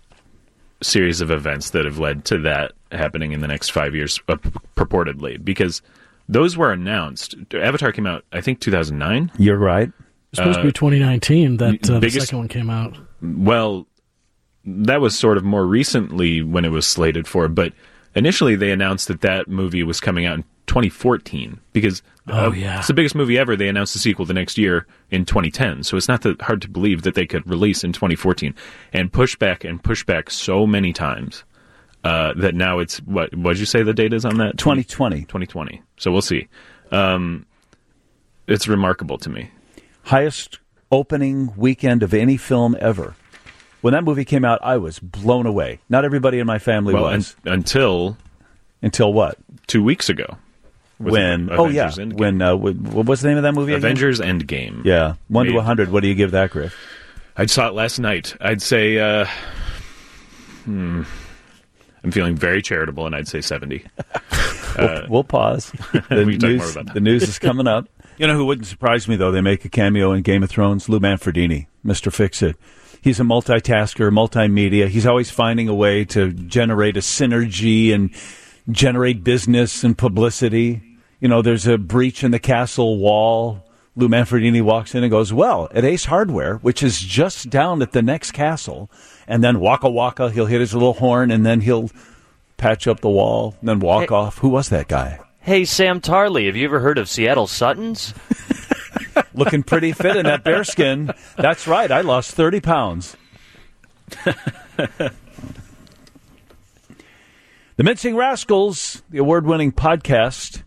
series of events that have led to that happening in the next five years, uh, purportedly, because those were announced. Avatar came out, I think, two thousand nine. You're right. It's supposed uh, to be twenty nineteen that uh, biggest, the second one came out. Well, that was sort of more recently when it was slated for, but initially they announced that that movie was coming out in twenty fourteen because oh, uh, yeah. it's the biggest movie ever. They announced the sequel the next year in twenty ten, so it's not that hard to believe that they could release in twenty fourteen and push back and push back so many times uh, that now it's, what what did you say the date is on that? twenty twenty. twenty twenty. So we'll see. Um, it's remarkable to me. Highest opening weekend of any film ever. When that movie came out, I was blown away. Not everybody in my family well, was. Un- until... Until what? Two weeks ago. When, Avengers oh yeah, Endgame. when, uh, what was the name of that movie again? Avengers Endgame. Yeah, one Made. to a hundred. What do you give that, Griff? I saw it last night. I'd say, uh, hmm, I'm feeling very charitable, and I'd say seventy. we'll, uh, we'll pause. The, we can talk news, more about that. the news is coming up. You know who wouldn't surprise me, though? They make a cameo in Game of Thrones. Lou Manfredini, Mister Fix-It. He's a multitasker, multimedia. He's always finding a way to generate a synergy and generate business and publicity. You know, there's a breach in the castle wall. Lou Manfredini walks in and goes, well, at Ace Hardware, which is just down at the next castle, and then waka waka, he'll hit his little horn, and then he'll patch up the wall, and then walk Hey. off. Who was that guy? Hey, Sam Tarley, have you ever heard of Seattle Suttons? Looking pretty fit in that bearskin. That's right, I lost thirty pounds. The Mincing Rascals, the award-winning podcast,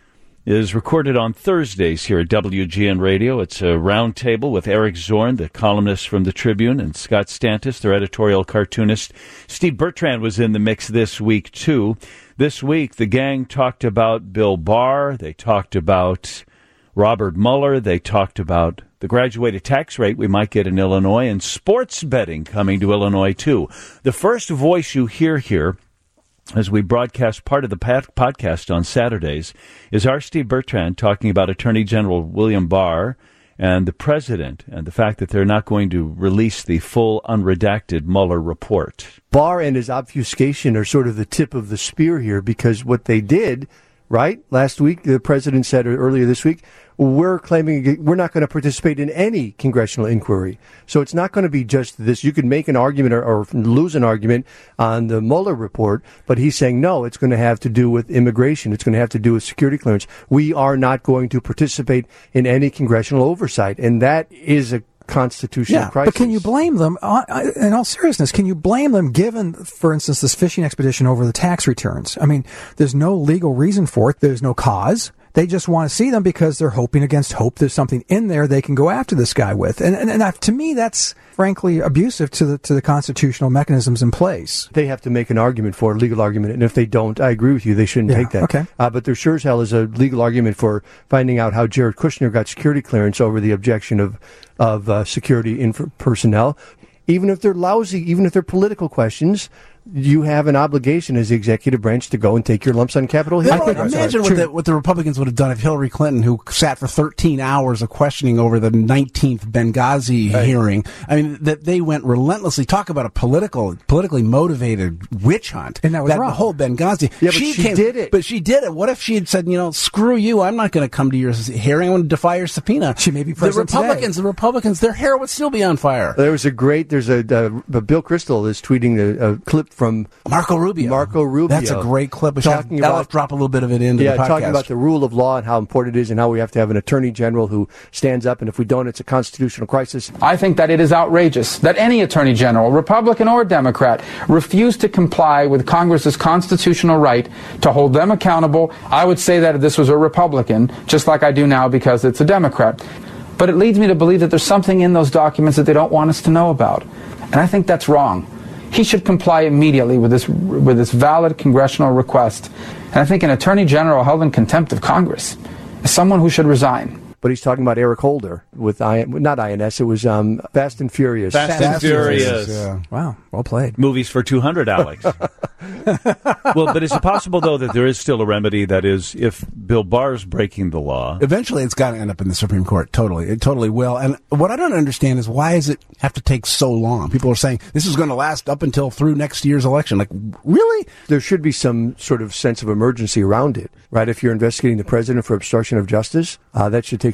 is recorded on Thursdays here at W G N Radio. It's a roundtable with Eric Zorn, the columnist from the Tribune, and Scott Stantis, their editorial cartoonist. Steve Bertrand was in the mix this week, too. This week, the gang talked about Bill Barr. They talked about Robert Mueller. They talked about the graduated tax rate we might get in Illinois and sports betting coming to Illinois, too. The first voice you hear here as we broadcast part of the podcast on Saturdays is our Steve Bertrand talking about Attorney General William Barr and the president and the fact that they're not going to release the full unredacted Mueller report. Barr and his obfuscation are sort of the tip of the spear here, because what they did, right, last week, the president said, or earlier this week, we're claiming we're not going to participate in any congressional inquiry. So it's not going to be just this. You could make an argument or, or lose an argument on the Mueller report, but he's saying, no, it's going to have to do with immigration. It's going to have to do with security clearance. We are not going to participate in any congressional oversight. And that is a constitutional yeah, crisis. But can you blame them, uh, in all seriousness, can you blame them given, for instance, this fishing expedition over the tax returns? I mean, there's no legal reason for it. There's no cause. They just want to see them because they're hoping against hope there's something in there they can go after this guy with. And, and, and that, to me, that's frankly abusive to the to the constitutional mechanisms in place. They have to make an argument for a legal argument, and if they don't, I agree with you, they shouldn't Yeah, take that. okay. Uh, but there sure as hell is a legal argument for finding out how Jared Kushner got security clearance over the objection of of uh, security inf- personnel. Even if they're lousy, even if they're political questions, you have an obligation as the executive branch to go and take your lumps on Capitol Hill. I think, imagine what the, what the Republicans would have done if Hillary Clinton, who sat for thirteen hours of questioning over the nineteenth Benghazi Right. hearing, I mean, that they went relentlessly, talk about a political, politically motivated witch hunt. And that was wrong. The whole Benghazi. Yeah, but she did it. But she did it. What if she had said, you know, screw you, I'm not going to come to your hearing, I'm going to defy your subpoena. She may be The president today. Republicans, the Republicans, their hair would still be on fire. There was a great, there's a, uh, Bill Kristol is tweeting a, a clip from Marco Rubio. Marco Rubio. That's a great clip. Which Talking I'll, I'll about- drop a little bit of it into yeah, the podcast. talking about the rule of law and how important it is and how we have to have an attorney general who stands up, and if we don't, it's a constitutional crisis. I think that it is outrageous that any attorney general, Republican or Democrat, refuse to comply with Congress's constitutional right to hold them accountable. I would say that if this was a Republican, just like I do now because it's a Democrat. But it leads me to believe that there's something in those documents that they don't want us to know about. And I think that's wrong. He should comply immediately with this with this valid congressional request. And I think an attorney general held in contempt of Congress is someone who should resign. But he's talking about Eric Holder with I, not I N S. It was um, Fast and Furious. Fast, Fast and Furious. Yeah. Wow, well played. Movies for two hundred, Alex. Well, but is it possible, though, that there is still a remedy? That is, if Bill Barr's breaking the law. Eventually, it's got to end up in the Supreme Court. Totally. It totally will. And what I don't understand is why does it have to take so long? People are saying this is going to last up until through next year's election. Like, really? There should be some sort of sense of emergency around it, right? If you're investigating the president for obstruction of justice, uh, that should take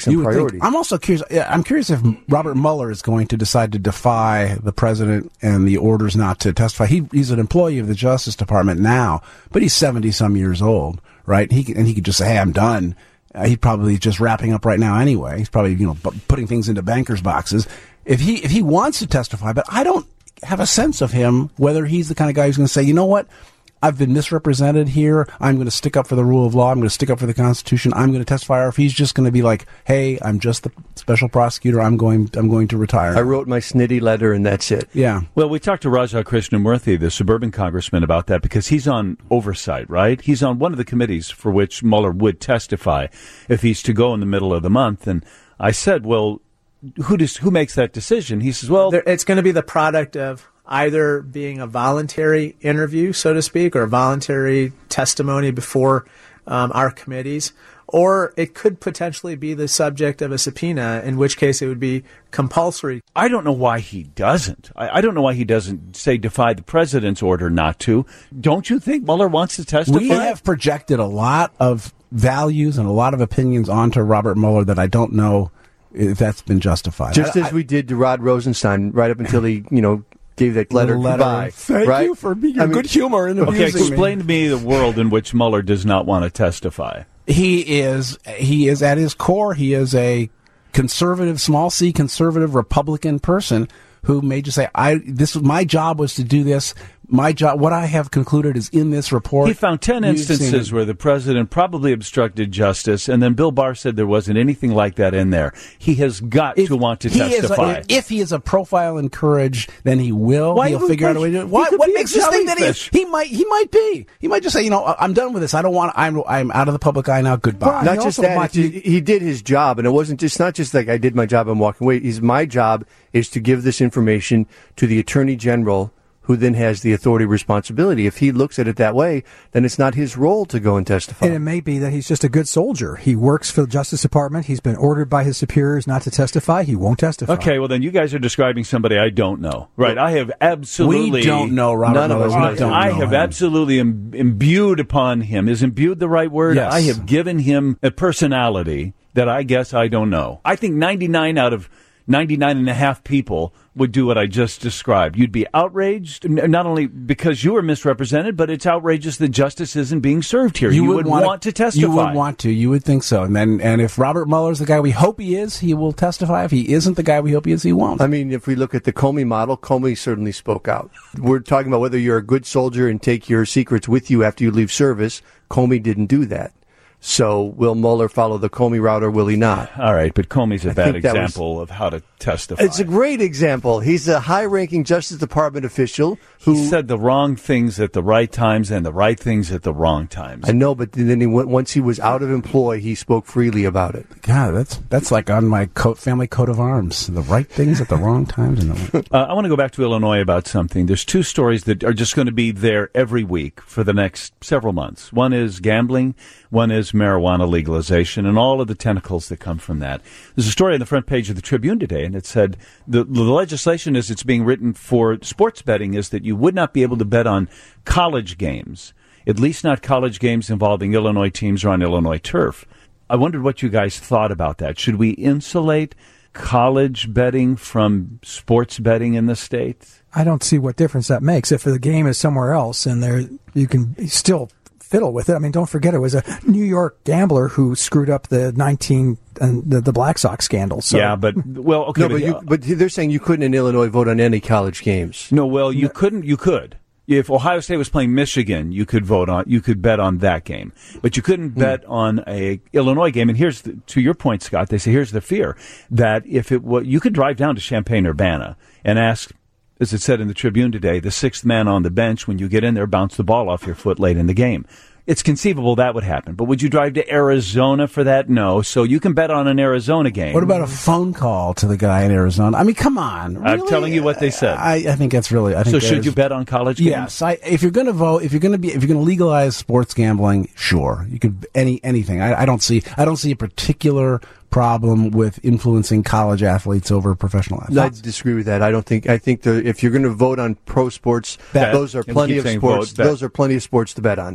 politics and You would think- priorities. I'm also curious. yeah, I'm curious if Robert Mueller is going to decide to defy the president and the orders not to testify. He, he's an employee of the Justice Department now, but he's seventy some years old, right? He can, and he could just say, "Hey, I'm done." Uh, he's probably just wrapping up right now anyway. He's probably you know bu- putting things into bankers' boxes. If he if he wants to testify, but I don't have a sense of him whether he's the kind of guy who's going to say, "You know what? I've been misrepresented here. I'm going to stick up for the rule of law. I'm going to stick up for the Constitution. I'm going to testify." Or if he's just going to be like, "Hey, I'm just the special prosecutor. I'm going. I'm going to retire." I wrote my snitty letter, and that's it. Yeah. Well, we talked to Raja Krishnamurthy, the suburban congressman, about that because he's on oversight, right? He's on one of the committees for which Mueller would testify if he's to go in the middle of the month. And I said, well, who does who makes that decision? He says, well, There, it's going to be the product of either being a voluntary interview, so to speak, or a voluntary testimony before um, our committees, or it could potentially be the subject of a subpoena, in which case it would be compulsory. I don't know why he doesn't. I, I don't know why he doesn't say defy the president's order not to. Don't you think Mueller wants to testify? We have projected a lot of values and a lot of opinions onto Robert Mueller that I don't know if that's been justified. Just I, as we did to Rod Rosenstein, right up until he, you know, gave that letter, letter goodbye. Thank right? you for being your I mean, good humor and Okay, abusing explain me. to me the world in which Mueller does not want to testify. He is he is at his core, he is a conservative, small c conservative Republican person who may just say, I this my job was to do this. My job, what I have concluded is in this report. He found ten You've seen instances it. where the president probably obstructed justice, and then Bill Barr said there wasn't anything like that in there. He has got If to want to he is testify. a, if he is a profile in courage, then he will. Why He'll would- figure out a way to do it. he Why, could what be a makes this thing that he is? jellyfish. He might. He might be. He might just say, you know, I'm done with this. I don't want. I'm. I'm out of the public eye now. Goodbye. Not just that, he, he did his job, and it wasn't just not just like I did my job, I'm walking away. Is my job is to give this information to the Attorney General, who then has the authority responsibility. If he looks at it that way, then it's not his role to go and testify. And it may be that he's just a good soldier. He works for the Justice Department. He's been ordered by his superiors not to testify. He won't testify. Okay, well then you guys are describing somebody I don't know, right? I have absolutely We don't know Robert None of Mueller. us We know. don't I know have him. absolutely Im- imbued upon him. Is imbued the right word? Yes. I have given him a personality that I guess I don't know. I think ninety-nine out of ninety-nine and a half people would do what I just described. You'd be outraged, n- not only because you were misrepresented, but it's outrageous that justice isn't being served here. You, would, wanna- want to testify. You would want to. You would think so. And then, and if Robert Mueller's the guy we hope he is, he will testify. If he isn't the guy we hope he is, he won't. I mean, if we look at the Comey model, Comey certainly spoke out. We're talking about whether you're a good soldier and take your secrets with you after you leave service. Comey didn't do that. So will Mueller follow the Comey route or will he not? All right, but Comey's a I bad think that was- example of how to testify. It's a great example. He's a high-ranking Justice Department official who He said the wrong things at the right times and the right things at the wrong times. I know, but then he went, once he was out of employ, he spoke freely about it. God, that's that's like on my coat, family coat of arms. The right things at the wrong times. And the Uh, I want to go back to Illinois about something. There's two stories that are just going to be there every week for the next several months. One is gambling, one is marijuana legalization, and all of the tentacles that come from that. There's a story on the front page of the Tribune today, and it said the, the legislation as it's being written for sports betting is that you would not be able to bet on college games, at least not college games involving Illinois teams or on Illinois turf. I wondered what you guys thought about that. Should we insulate college betting from sports betting in the state? I don't see what difference that makes. If the game is somewhere else and there, you can still fiddle with it. I mean, don't forget it was a New York gambler who screwed up the nineteen and the, the Black Sox scandal. So. Yeah, but well, okay, no, but, you, but they're saying you couldn't in Illinois vote on any college games. No, well, you couldn't. You could. If Ohio State was playing Michigan, you could vote on. You could bet on that game, but you couldn't bet on a Illinois game. And here's the, to your point, Scott. They say here's the fear that if it was, you could drive down to Champaign-Urbana and ask, as it said in the Tribune today, the sixth man on the bench when you get in there, bounce the ball off your foot late in the game. It's conceivable that would happen. But would you drive to Arizona for that? No. So you can bet on an Arizona game. What about a phone call to the guy in Arizona? I mean, come on. I'm really? telling you what they said. I, I think that's really. I think so should there's- you bet on college games? Yes, I, if you're going to vote, if you're going to be, if you're going to legalize sports gambling, sure, you could any anything. I, I don't see, I don't see a particular problem with influencing college athletes over professional athletes. I disagree with that. I don't think. I think the, if you're going to vote on pro sports, Bet. those are And plenty keep of saying sports. vote, bet. Those are plenty of sports to bet on.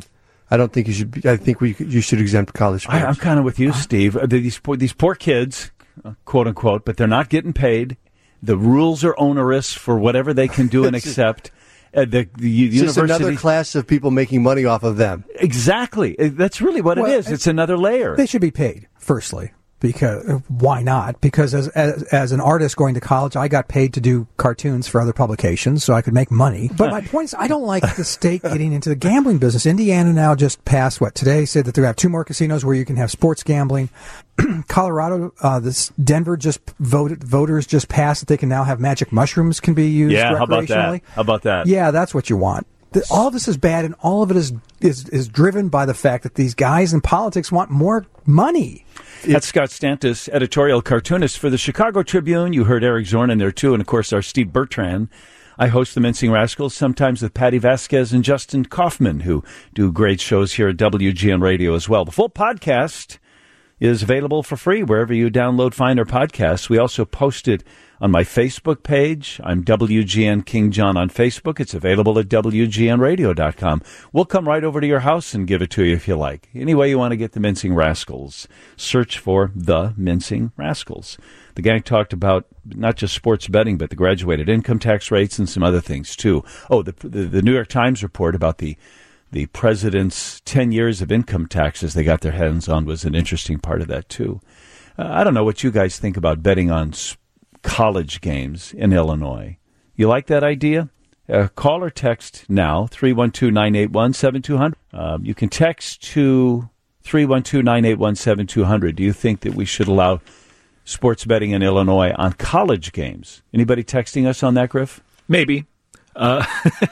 I don't think you should. Be, I think we you should exempt college sports. I, I'm kind of with you, Steve. Uh, These poor, these poor kids, uh, quote unquote, but they're not getting paid. The rules are onerous for whatever they can do and accept. Uh, the the it's just another class of people making money off of them. Exactly. That's really what well, it is. It's another layer. They should be paid, firstly. Because why not? Because as, as as an artist going to college, I got paid to do cartoons for other publications, so I could make money. But my point is, I don't like the state getting into the gambling business. Indiana now just passed what today said that they have two more casinos where you can have sports gambling. Colorado, uh, this Denver just voted. Voters just passed that they can now have magic mushrooms can be used. Yeah, recreationally. how about that? How about that? Yeah, that's what you want. The, all of this is bad, and all of it is, is is driven by the fact that these guys in politics want more money. That's Scott Stantis, editorial cartoonist for the Chicago Tribune. You heard Eric Zorn in there, too, and, of course, our Steve Bertrand. I host the Mincing Rascals, sometimes with Patty Vasquez and Justin Kaufman, who do great shows here at W G N Radio as well. The full podcast is available for free wherever you download finer podcasts. We also post it on my Facebook page. I'm W G N King John on Facebook. It's available at W G N radio dot com. We'll come right over to your house and give it to you if you like. Any way you want to get the Mincing Rascals, search for the Mincing Rascals. The gang talked about not just sports betting, but the graduated income tax rates and some other things, too. Oh, the the, the New York Times report about the the president's ten years of income taxes they got their hands on was an interesting part of that, too. Uh, I don't know what you guys think about betting on sports. College games in Illinois. You like that idea? Uh, call or text now, three one two, nine eight one, seven two zero zero. Um, you can text to three one two, nine eight one, seven two zero zero. Do you think that we should allow sports betting in Illinois on college games? Anybody texting us on that, Griff? Maybe. Uh,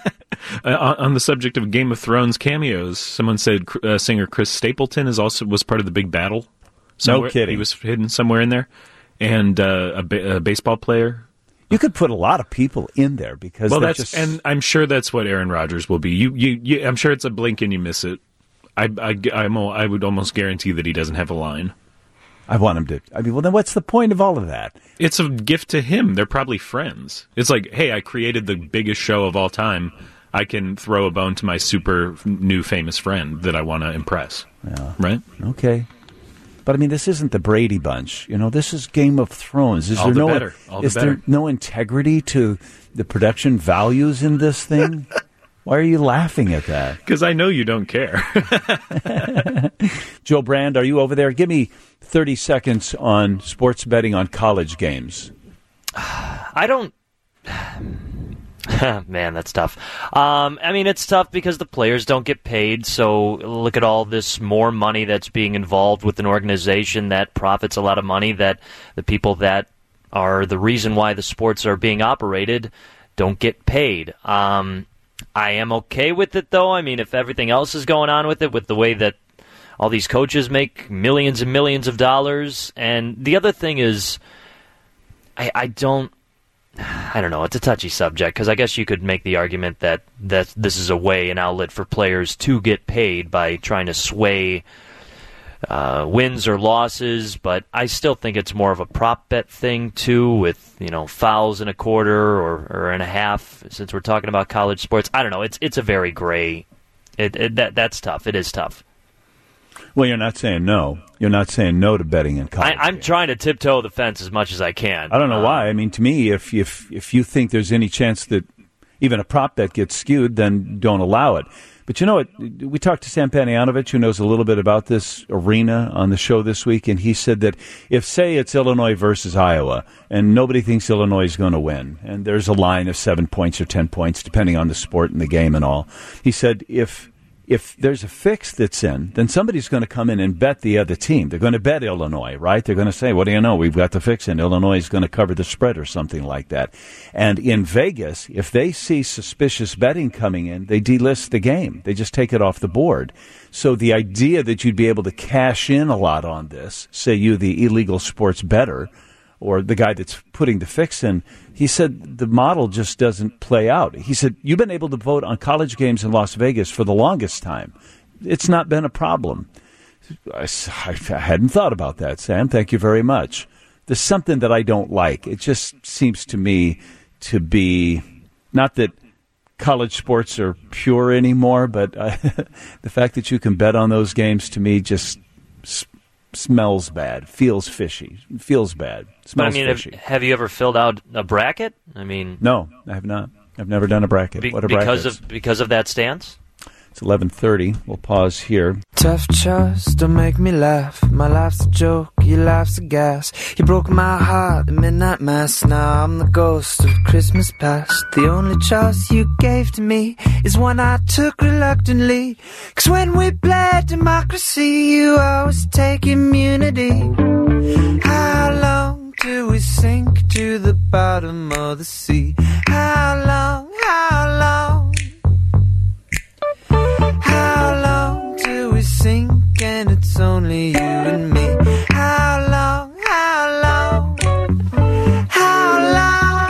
on the subject of Game of Thrones cameos, someone said uh, singer Chris Stapleton is also was part of the big battle. Somewhere. No kidding. He was hidden somewhere in there. And uh, a, ba- a baseball player. You could put a lot of people in there because well, that's just... and I'm sure that's what Aaron Rodgers will be. You, you, you I'm sure it's a blink and you miss it. I, I, I'm, I would almost guarantee that he doesn't have a line. I want him to. I mean, well, then what's the point of all of that? It's a gift to him. They're probably friends. It's like, hey, I created the biggest show of all time. I can throw a bone to my super new famous friend that I want to impress. Yeah. Right? Okay. But, I mean, this isn't the Brady Bunch. You know, this is Game of Thrones. Is All there the no, better. All the is better. there no integrity to the production values in this thing? Why are you laughing at that? Because I know you don't care. Joe Brand, are you over there? Give me thirty seconds on sports betting on college games. I don't... Man, that's tough. Um, I mean, it's tough because the players don't get paid, so look at all this more money that's being involved with an organization that profits a lot of money, that the people that are the reason why the sports are being operated don't get paid. Um, I am okay with it, though. I mean, if everything else is going on with it, with the way that all these coaches make millions and millions of dollars, and the other thing is, I, I don't... I don't know, it's a touchy subject, because I guess you could make the argument that, that this is a way, an outlet for players to get paid by trying to sway uh, wins or losses, but I still think it's more of a prop bet thing, too, with, you know, fouls in a quarter or, or in a half, since we're talking about college sports. I don't know, it's it's a very gray, it, it, that that's tough, it is tough. Well, you're not saying no. You're not saying no to betting in college. I, I'm games. trying to tiptoe the fence as much as I can. I don't know um, why. I mean, to me, if, if if you think there's any chance that even a prop bet gets skewed, then don't allow it. But you know what? We talked to Sam Panayotovich, who knows a little bit about this arena, on the show this week, and he said that if, say, it's Illinois versus Iowa, and nobody thinks Illinois is going to win, and there's a line of seven points or ten points, depending on the sport and the game and all, he said if... If there's a fix that's in, then somebody's going to come in and bet the other team. They're going to bet Illinois, right? They're going to say, what do you know? We've got the fix in. Illinois is going to cover the spread or something like that. And in Vegas, if they see suspicious betting coming in, they delist the game. They just take it off the board. So the idea that you'd be able to cash in a lot on this, say you, the illegal sports bettor, or the guy that's putting the fix in, he said the model just doesn't play out. He said, you've been able to vote on college games in Las Vegas for the longest time. It's not been a problem. I, I hadn't thought about that, Sam. Thank you very much. There's something that I don't like. It just seems to me to be, not that college sports are pure anymore, but uh, the fact that you can bet on those games to me just s- smells bad, feels fishy, feels bad, smells but, I mean, fishy. Have, have you ever filled out a bracket? I mean, no, I have not. I've never done a bracket. Be, what a because bracket? of because of that stance? It's eleven thirty. We'll pause here. Tough choice, don't make me laugh. My life's a joke, your life's a gas. You broke my heart at midnight mass. Now I'm the ghost of Christmas past. The only choice you gave to me is one I took reluctantly. Cause when we played democracy, you always take immunity. How long do we sink to the bottom of the sea? How long, how long? How long do we sink and it's only you and me? How long, how long, how long,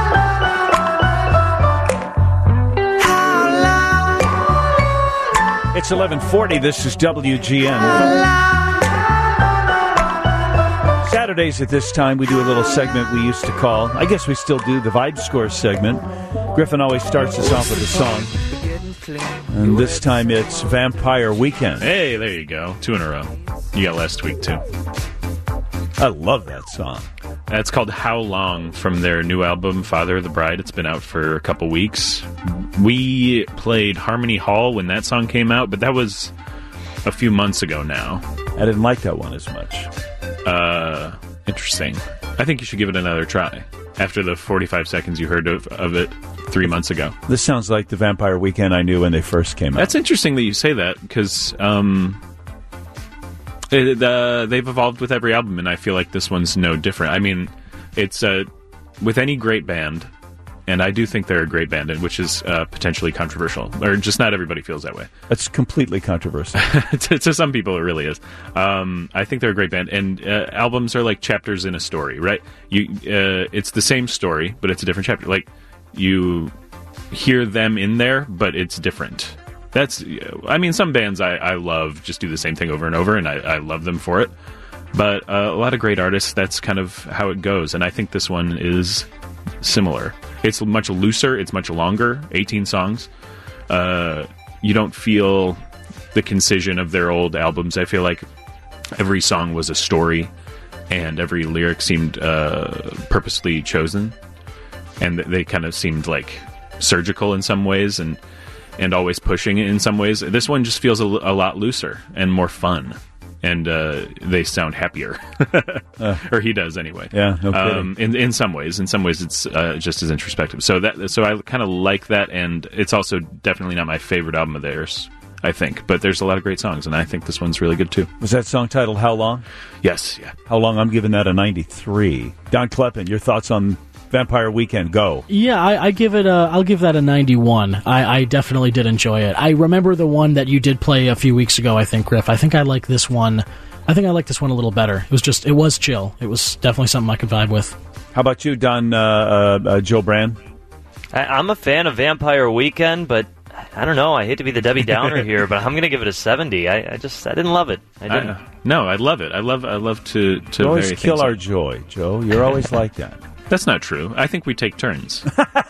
how long? It's eleven forty. This is W G N. Saturdays at this time, we do a little segment we used to call, I guess we still do, the Vibe Score segment. Griffin always starts us off with a song. And this time it's Vampire Weekend. Hey, there you go. Two in a row. You got last week, too. I love that song. That's called How Long from their new album, Father of the Bride. It's been out for a couple weeks. We played Harmony Hall when that song came out, but that was a few months ago now. I didn't like that one as much. Uh, interesting. I think you should give it another try after the forty-five seconds you heard of, of it three months ago. This sounds like the Vampire Weekend I knew when they first came out. That's interesting that you say that, because um, it, uh, they've evolved with every album, and I feel like this one's no different. I mean, it's uh, with any great band, and I do think they're a great band, which is uh, potentially controversial, or just not everybody feels that way. That's completely controversial. to, to some people, it really is. Um, I think they're a great band, and uh, albums are like chapters in a story, right? You, uh, it's the same story, but it's a different chapter. Like, you hear them in there, but it's different. That's, I mean, some bands I, I love just do the same thing over and over, and I, I love them for it. But uh, a lot of great artists, that's kind of how it goes, and I think this one is similar. It's much looser, it's much longer, eighteen songs. Uh, you don't feel the concision of their old albums. I feel like every song was a story, and every lyric seemed uh, purposely chosen, and they kind of seemed like surgical in some ways, and and always pushing it in some ways. This one just feels a, a lot looser and more fun, and uh, they sound happier, uh, or he does anyway. Yeah, no kidding. Um, in in some ways, in some ways, it's uh, just as introspective. So that so I kind of like that, and it's also definitely not my favorite album of theirs, I think. But there's a lot of great songs, and I think this one's really good too. Was that song titled How Long? Yes. Yeah. How Long? I'm giving that a ninety-three. Don Kleppen, your thoughts on Vampire Weekend? Go. Yeah, I, I give it a. I'll give that a ninety-one. I, I definitely did enjoy it. I remember the one that you did play a few weeks ago. I think, Griff. I think I like this one. I think I like this one a little better. It was just. It was chill. It was definitely something I could vibe with. How about you, Don? Uh, uh, uh, Joe Brand. I, I'm a fan of Vampire Weekend, but I don't know. I hate to be the Debbie Downer here, but I'm going to give it a seventy. I, I just. I didn't love it. I didn't. I, no, I love it. I love. I love to to you always vary kill things our up. joy, Joe. You're always like that. That's not true. I think we take turns.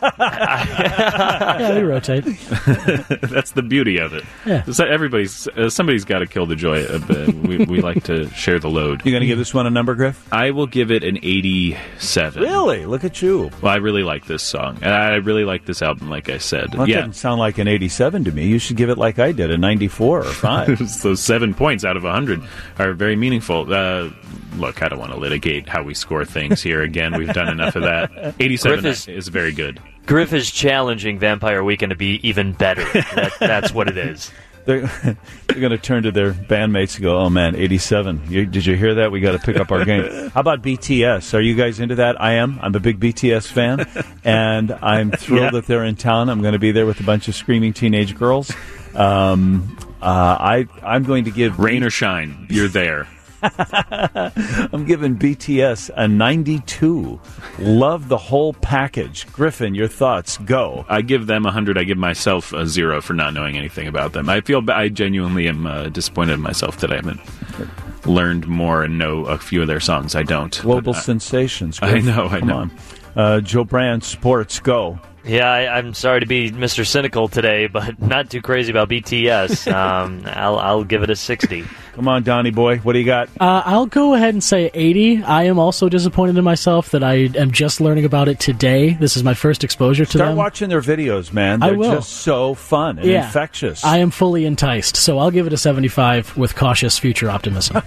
Yeah, we rotate. That's the beauty of it. Yeah. So everybody's uh, somebody's got to kill the joy. Of, uh, we we like to share the load. You going to give this one a number, Griff? I will give it an eighty-seven. Really? Look at you. Well, I really like this song, and I really like this album. Like I said, Well, that yeah. doesn't sound like an eighty-seven to me. You should give it like I did, a ninety-four or five. Those seven points out of a hundred are very meaningful. Uh, look, I don't want to litigate how we score things here. Again, we've done enough of that. eighty-seven Griff is- is very good. Griff is challenging Vampire Weekend to be even better. That, that's what it is. They're, they're going to turn to their bandmates and go, oh, man, eighty-seven. You, did you hear that? We got to pick up our game. How about B T S? Are you guys into that? I am. I'm a big B T S fan, and I'm thrilled Yeah. that they're in town. I'm going to be there with a bunch of screaming teenage girls. Um, uh, I, I'm going to give... Rain or shine, you're there. I'm giving B T S a ninety-two. Love the whole package. Griffin, your thoughts. Go. I give them a hundred. I give myself a zero for not knowing anything about them. I feel ba- I genuinely am uh, disappointed in myself that I haven't learned more and know a few of their songs. I don't. Global But, uh, sensations. I Griff. know. I Come know. on. Uh, Joe Brand, sports, go. Yeah, I, I'm sorry to be Mister Cynical today, but not too crazy about B T S. Um, I'll, I'll give it a sixty. Come on, Donnie boy. What do you got? Uh, I'll go ahead and say eighty. I am also disappointed in myself that I am just learning about it today. This is my first exposure to Start them. watching their videos, man. They're I will. just so fun and Yeah. infectious. I am fully enticed, so I'll give it a seventy-five with cautious future optimism.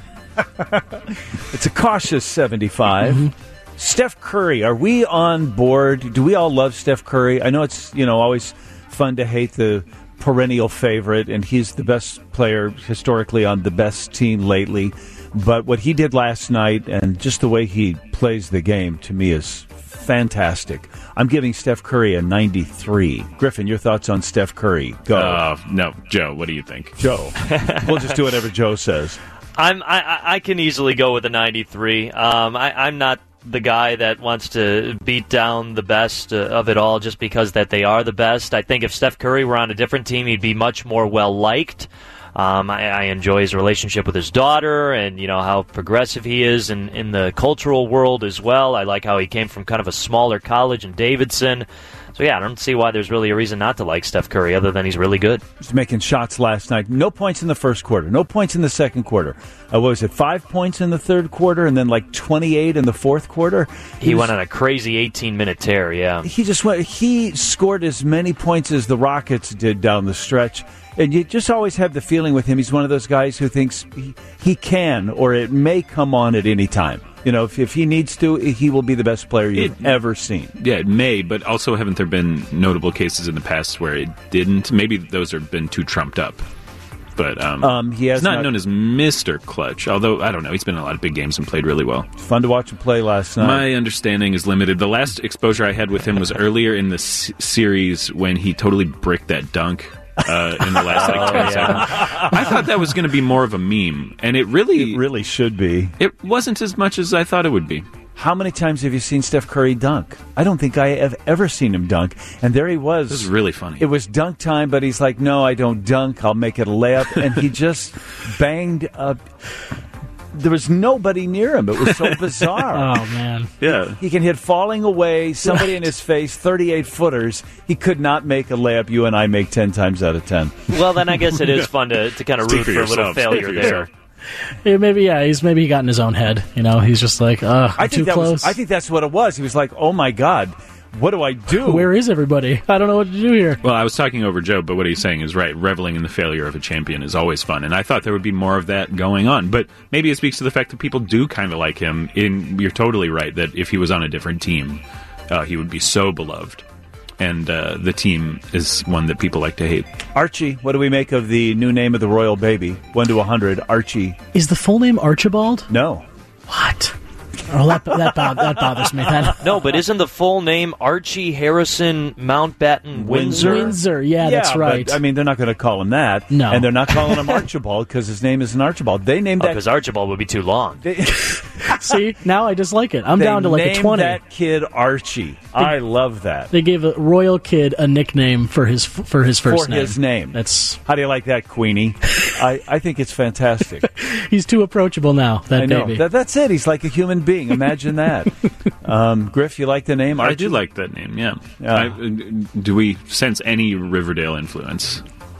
It's a cautious seventy-five. Mm-hmm. Steph Curry, are we on board? Do we all love Steph Curry? I know it's, you know, always fun to hate the perennial favorite, and he's the best player historically on the best team lately. But what he did last night and just the way he plays the game, to me, is fantastic. I'm giving Steph Curry a ninety-three. Griffin, your thoughts on Steph Curry? Go. Uh, no, Joe, what do you think? Joe. We'll just do whatever Joe says. I'm, I, I- I can easily go with a ninety-three. Um, I, I'm not the guy that wants to beat down the best uh, of it all just because that they are the best. I think if Steph Curry were on a different team, he'd be much more well-liked. Um, I, I enjoy his relationship with his daughter and, you know, how progressive he is in, in the cultural world as well. I like how he came from kind of a smaller college in Davidson. So, yeah, I don't see why there's really a reason not to like Steph Curry other than he's really good. He's making shots last night. No points in the first quarter. No points in the second quarter. Uh, what was it, five points in the third quarter and then like twenty-eight in the fourth quarter? He, he was, went on a crazy eighteen-minute tear, yeah. He just went. He scored as many points as the Rockets did down the stretch. And you just always have the feeling with him, he's one of those guys who thinks he, he can or it may come on at any time. You know, if, if he needs to, he will be the best player you've It- ever seen. Yeah, it may, but also haven't there been notable cases in the past where it didn't? Maybe those have been too trumped up. But um, Um, he has he's not, not- known as Mister Clutch, although, I don't know, he's been in a lot of big games and played really well. Fun to watch him play last night. My understanding is limited. The last exposure I had with him was earlier in the s- series when he totally bricked that dunk uh, in the last like ten Oh, yeah. seconds. I thought that was going to be more of a meme, and it really, it really should be. It wasn't as much as I thought it would be. How many times have you seen Steph Curry dunk? I don't think I have ever seen him dunk. And there he was. This is really funny. It was dunk time, but he's like, no, I don't dunk. I'll make it a layup. And he just banged up. There was nobody near him. It was so bizarre. Oh, man. Yeah. He can hit falling away, somebody in his face, thirty-eight footers. He could not make a layup you and I make ten times out of ten. Well, then I guess it is fun to, to kind of Speak root for for a little yourself. Speak failure for there. yourself. Yeah, maybe, yeah, he's maybe he got in his own head. You know, he's just like, uh, I I'm think too that close. was. I think that's what it was. He was like, oh, my God, what do I do? Where is everybody? I don't know what to do here. Well, I was talking over Joe, but what he's saying is right. Reveling in the failure of a champion is always fun, and I thought there would be more of that going on. But maybe it speaks to the fact that people do kind of like him. In you're totally right that if he was on a different team, uh, he would be so beloved. And uh, the team is one that people like to hate. Archie, what do we make of the new name of the royal baby? one to one hundred, Archie. Is the full name Archibald? No. What? Oh, that that, bo- that bothers me. Then. No, but isn't the full name Archie Harrison Mountbatten Windsor? Windsor, yeah, that's right. But, I mean, they're not going to call him that. No. And they're not calling him Archibald because his name isn't Archibald. They named that. Because Archibald would be too long. They, See, now I dislike it. I'm they down to like a named twenty. that kid Archie. I love that. They gave a royal kid a nickname for his for his first For name. his name. That's How do you like that, Queenie? I, I think it's fantastic. he's too approachable now. That I know. baby. That, that's it. He's like a human being. Imagine that. um, Griff, you like the name? I Archie? do like that name. Yeah. Yeah. I, uh, do we sense any Riverdale influence?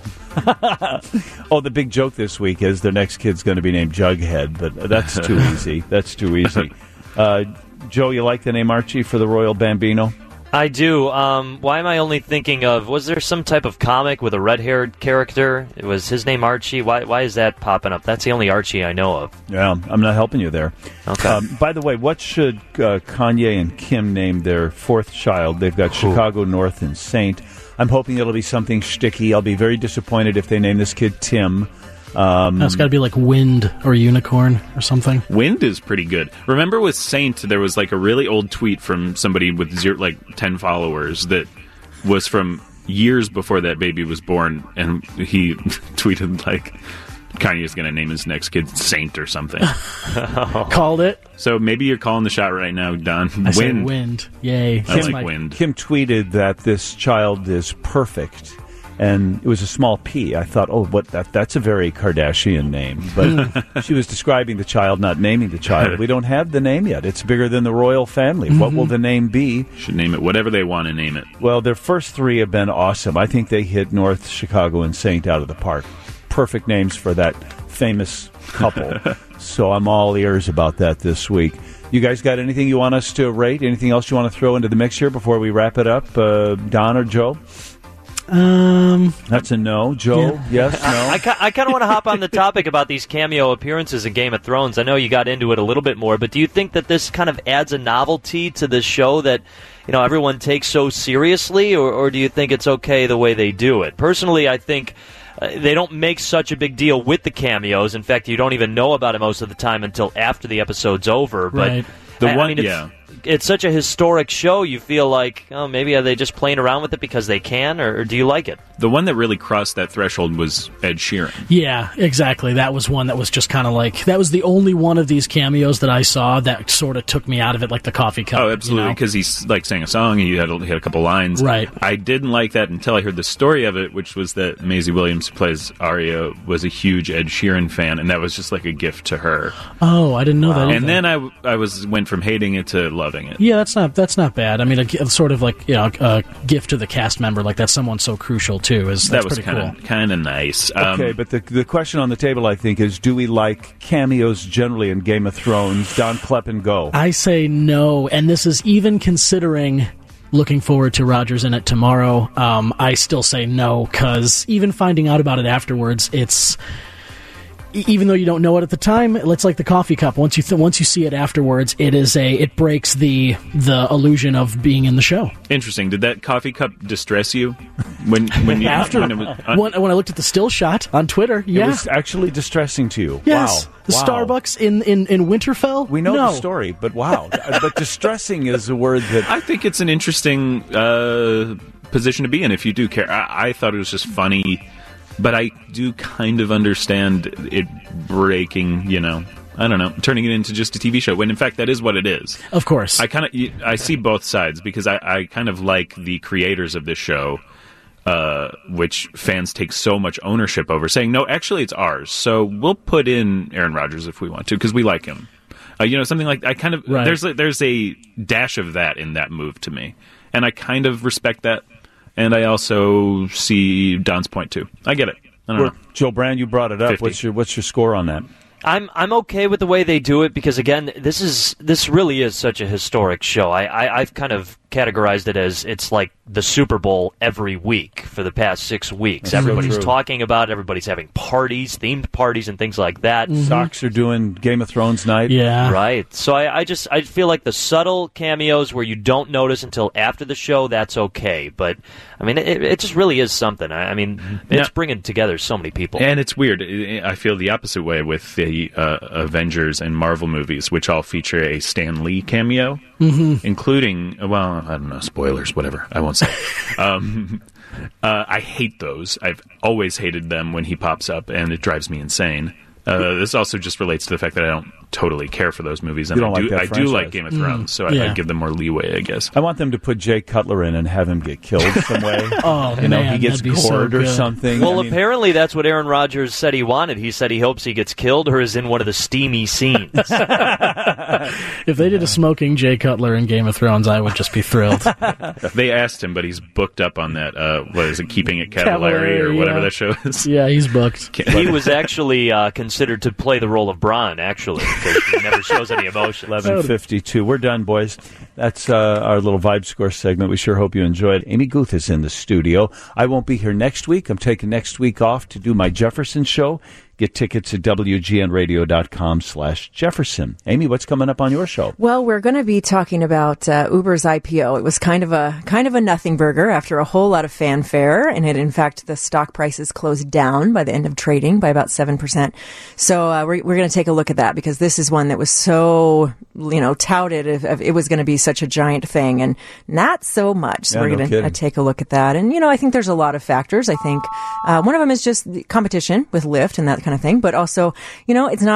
Oh, the big joke this week is their next kid's going to be named Jughead, but that's too easy. That's too easy. Uh, Joe, you like the name Archie for the Royal Bambino? I do. Um, why am I only thinking of? Was there some type of comic with a red-haired character? It was his name Archie. Why? Why is that popping up? That's the only Archie I know of. Yeah, I'm not helping you there. Okay. Um, by the way, what should uh, Kanye and Kim name their fourth child? They've got Chicago North and Saint. I'm hoping it'll be something shticky. I'll be very disappointed if they name this kid Tim. Um, That's got to be like Wind or Unicorn or something. Wind is pretty good. Remember with Saint, there was like a really old tweet from somebody with zero, like ten followers that was from years before that baby was born, and he tweeted like, Kanye's going to name his next kid Saint or something. Called it. So maybe you're calling the shot right now, Don. I said Wind. Wind. Yay. I That's like my- Wind. Kim tweeted that this child is perfect and it was a small P. I thought, oh, what that that's a very Kardashian name. But she was describing the child, not naming the child. We don't have the name yet. It's bigger than the royal family. Mm-hmm. What will the name be? Should name it whatever they want to name it. Well, their first three have been awesome. I think they hit North Chicago and Saint out of the park. Perfect names for that famous couple. So I'm all ears about that this week. You guys got anything you want us to rate? Anything else you want to throw into the mix here before we wrap it up? Uh, Don or Joe? Um, That's a no. Joe, yeah. yes, no? I, I, I kind of want to hop on the topic about these cameo appearances in Game of Thrones. I know you got into it a little bit more, but do you think that this kind of adds a novelty to this show that, you know, everyone takes so seriously, or, or do you think it's okay the way they do it? Personally, I think uh, they don't make such a big deal with the cameos. In fact, you don't even know about it most of the time until after the episode's over. But right. The I, one, I mean, it's, yeah. it's such a historic show, you feel like, oh, maybe are they just playing around with it because they can, or, or do you like it? The one that really crossed that threshold was Ed Sheeran. Yeah, exactly. That was one that was just kind of like, that was the only one of these cameos that I saw that sort of took me out of it, like the coffee cup. Oh, absolutely, because you know? he's like sang a song, and he had a, he had a couple lines. Right. I didn't like that until I heard the story of it, which was that Maisie Williams, who plays Arya, was a huge Ed Sheeran fan, and that was just like a gift to her. Oh, I didn't know wow. that either. And then I, I was went from hating it to loving it. Yeah, that's not that's not bad. I mean, a, a sort of like, you know, a gift to the cast member, like that's someone so crucial too. Is that's that was pretty kinda, cool. Kind of nice. Um, okay, but the the question on the table, I think, is: do we like cameos generally in Game of Thrones? Don Kleppen, go. I say no, and this is even considering looking forward to Rogers in it tomorrow. Um, I still say no, because even finding out about it afterwards, it's. Even though you don't know it at the time, it's like the coffee cup. Once you th- once you see it afterwards, it is a it breaks the the illusion of being in the show. Interesting. Did that coffee cup distress you when when you after when, it was, uh, when, when I looked at the still shot on Twitter? Yeah, it was actually distressing to you. Yes, wow. the wow. Starbucks in, in, in Winterfell. We know no. the story, but wow. But distressing is a word that I think it's an interesting uh, position to be in if you do care. I, I thought it was just funny. But I do kind of understand it breaking, you know, I don't know, turning it into just a T V show, when in fact that is what it is. Of course. I kind of, I see both sides, because I, I kind of like the creators of this show, uh, which fans take so much ownership over, saying, no, actually it's ours, so we'll put in Aaron Rodgers if we want to, because we like him. Uh, you know, something like, I kind of, right. there's, a, there's a dash of that in that move to me, and I kind of respect that. And I also see Don's point too. I get it. I don't well, know. Joe Brand, you brought it up. fifty. What's your what's your score on that? I'm I'm okay with the way they do it, because again, this is this really is such a historic show. I, I I've kind of categorized it as it's like the Super Bowl every week for the past six weeks. That's everybody's so talking about it. Everybody's having parties, themed parties, and things like that. Mm-hmm. Sox are doing Game of Thrones night. Yeah, right. So I, I just I feel like the subtle cameos where you don't notice until after the show, that's okay. But I mean, it, it just really is something. I, I mean, it's yeah. bringing together so many people. And it's weird. I feel the opposite way with the uh, Avengers and Marvel movies, which all feature a Stan Lee cameo, mm-hmm. including, well, I don't know, spoilers, whatever. I won't say. um, uh, I hate those. I've always hated them when he pops up, and it drives me insane. Uh, this also just relates to the fact that I don't totally care for those movies, and you don't I do, like that I franchise. do like Game of Thrones, Mm, so I, yeah. I give them more leeway, I guess. I want them to put Jay Cutler in and have him get killed some way. oh, you know, man, he gets that'd be so gored or good. something. Well, I mean, apparently that's what Aaron Rodgers said he wanted. He said he hopes he gets killed or is in one of the steamy scenes. If they did a smoking Jay Cutler in Game of Thrones, I would just be thrilled. They asked him, but he's booked up on that, uh, what is it, Keeping It Cavallari, or whatever yeah. that show is. Yeah, he's booked. He was actually uh, considered to play the role of Bronn, actually, because he never shows any emotion. eleven fifty-two. We're done, boys. That's uh, our little Vibe Score segment. We sure hope you enjoyed. Amy Guth is in the studio. I won't be here next week. I'm taking next week off to do my Jefferson show. Get tickets at W G N radio dot com slash Jefferson. Amy, what's coming up on your show? Well, we're going to be talking about uh, Uber's I P O. It was kind of a kind of a nothing burger after a whole lot of fanfare, and it, in fact, the stock prices closed down by the end of trading by about seven percent. So uh, we're we're going to take a look at that, because this is one that was so, you know, touted if, if it was going to be such a giant thing, and not so much. So Yeah, we're no going to uh, take a look at that. And, you know, I think there's a lot of factors. I think uh, one of them is just the competition with Lyft and that kind of thing, but also, you know, it's not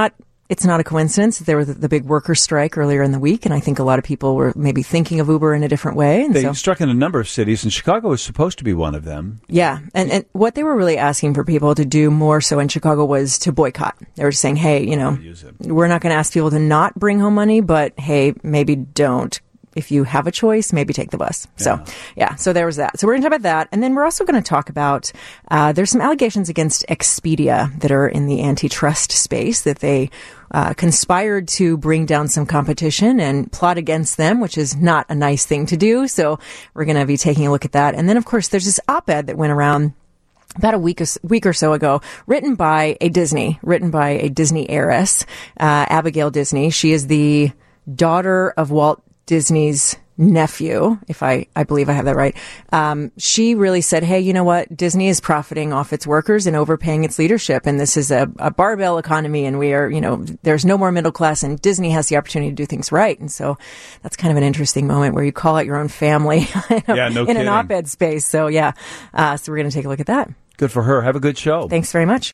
it's not a coincidence that there was the, the big worker strike earlier in the week, and I think a lot of people were maybe thinking of Uber in a different way. And they so, struck in a number of cities, and Chicago was supposed to be one of them. Yeah, and, and what they were really asking for people to do more so in Chicago was to boycott. They were just saying, hey, you know, we're not going to ask people to not bring home money, but hey, maybe don't. If you have a choice, maybe take the bus. Yeah. So, yeah, so there was that. So we're going to talk about that. And then we're also going to talk about, uh, there's some allegations against Expedia that are in the antitrust space, that they uh, conspired to bring down some competition and plot against them, which is not a nice thing to do. So we're going to be taking a look at that. And then, of course, there's this op-ed that went around about a week or, week or so ago, written by a Disney, written by a Disney heiress, uh, Abigail Disney. She is the daughter of Walt Disney's nephew, if I, I believe I have that right. Um, she really said, hey, you know what? Disney is profiting off its workers and overpaying its leadership. And this is a, a barbell economy. And we are, you know, there's no more middle class, and Disney has the opportunity to do things right. And so that's kind of an interesting moment where you call out your own family in, a, yeah, no in kidding. an op-ed space. So yeah. Uh, so we're going to take a look at that. Good for her. Have a good show. Thanks very much.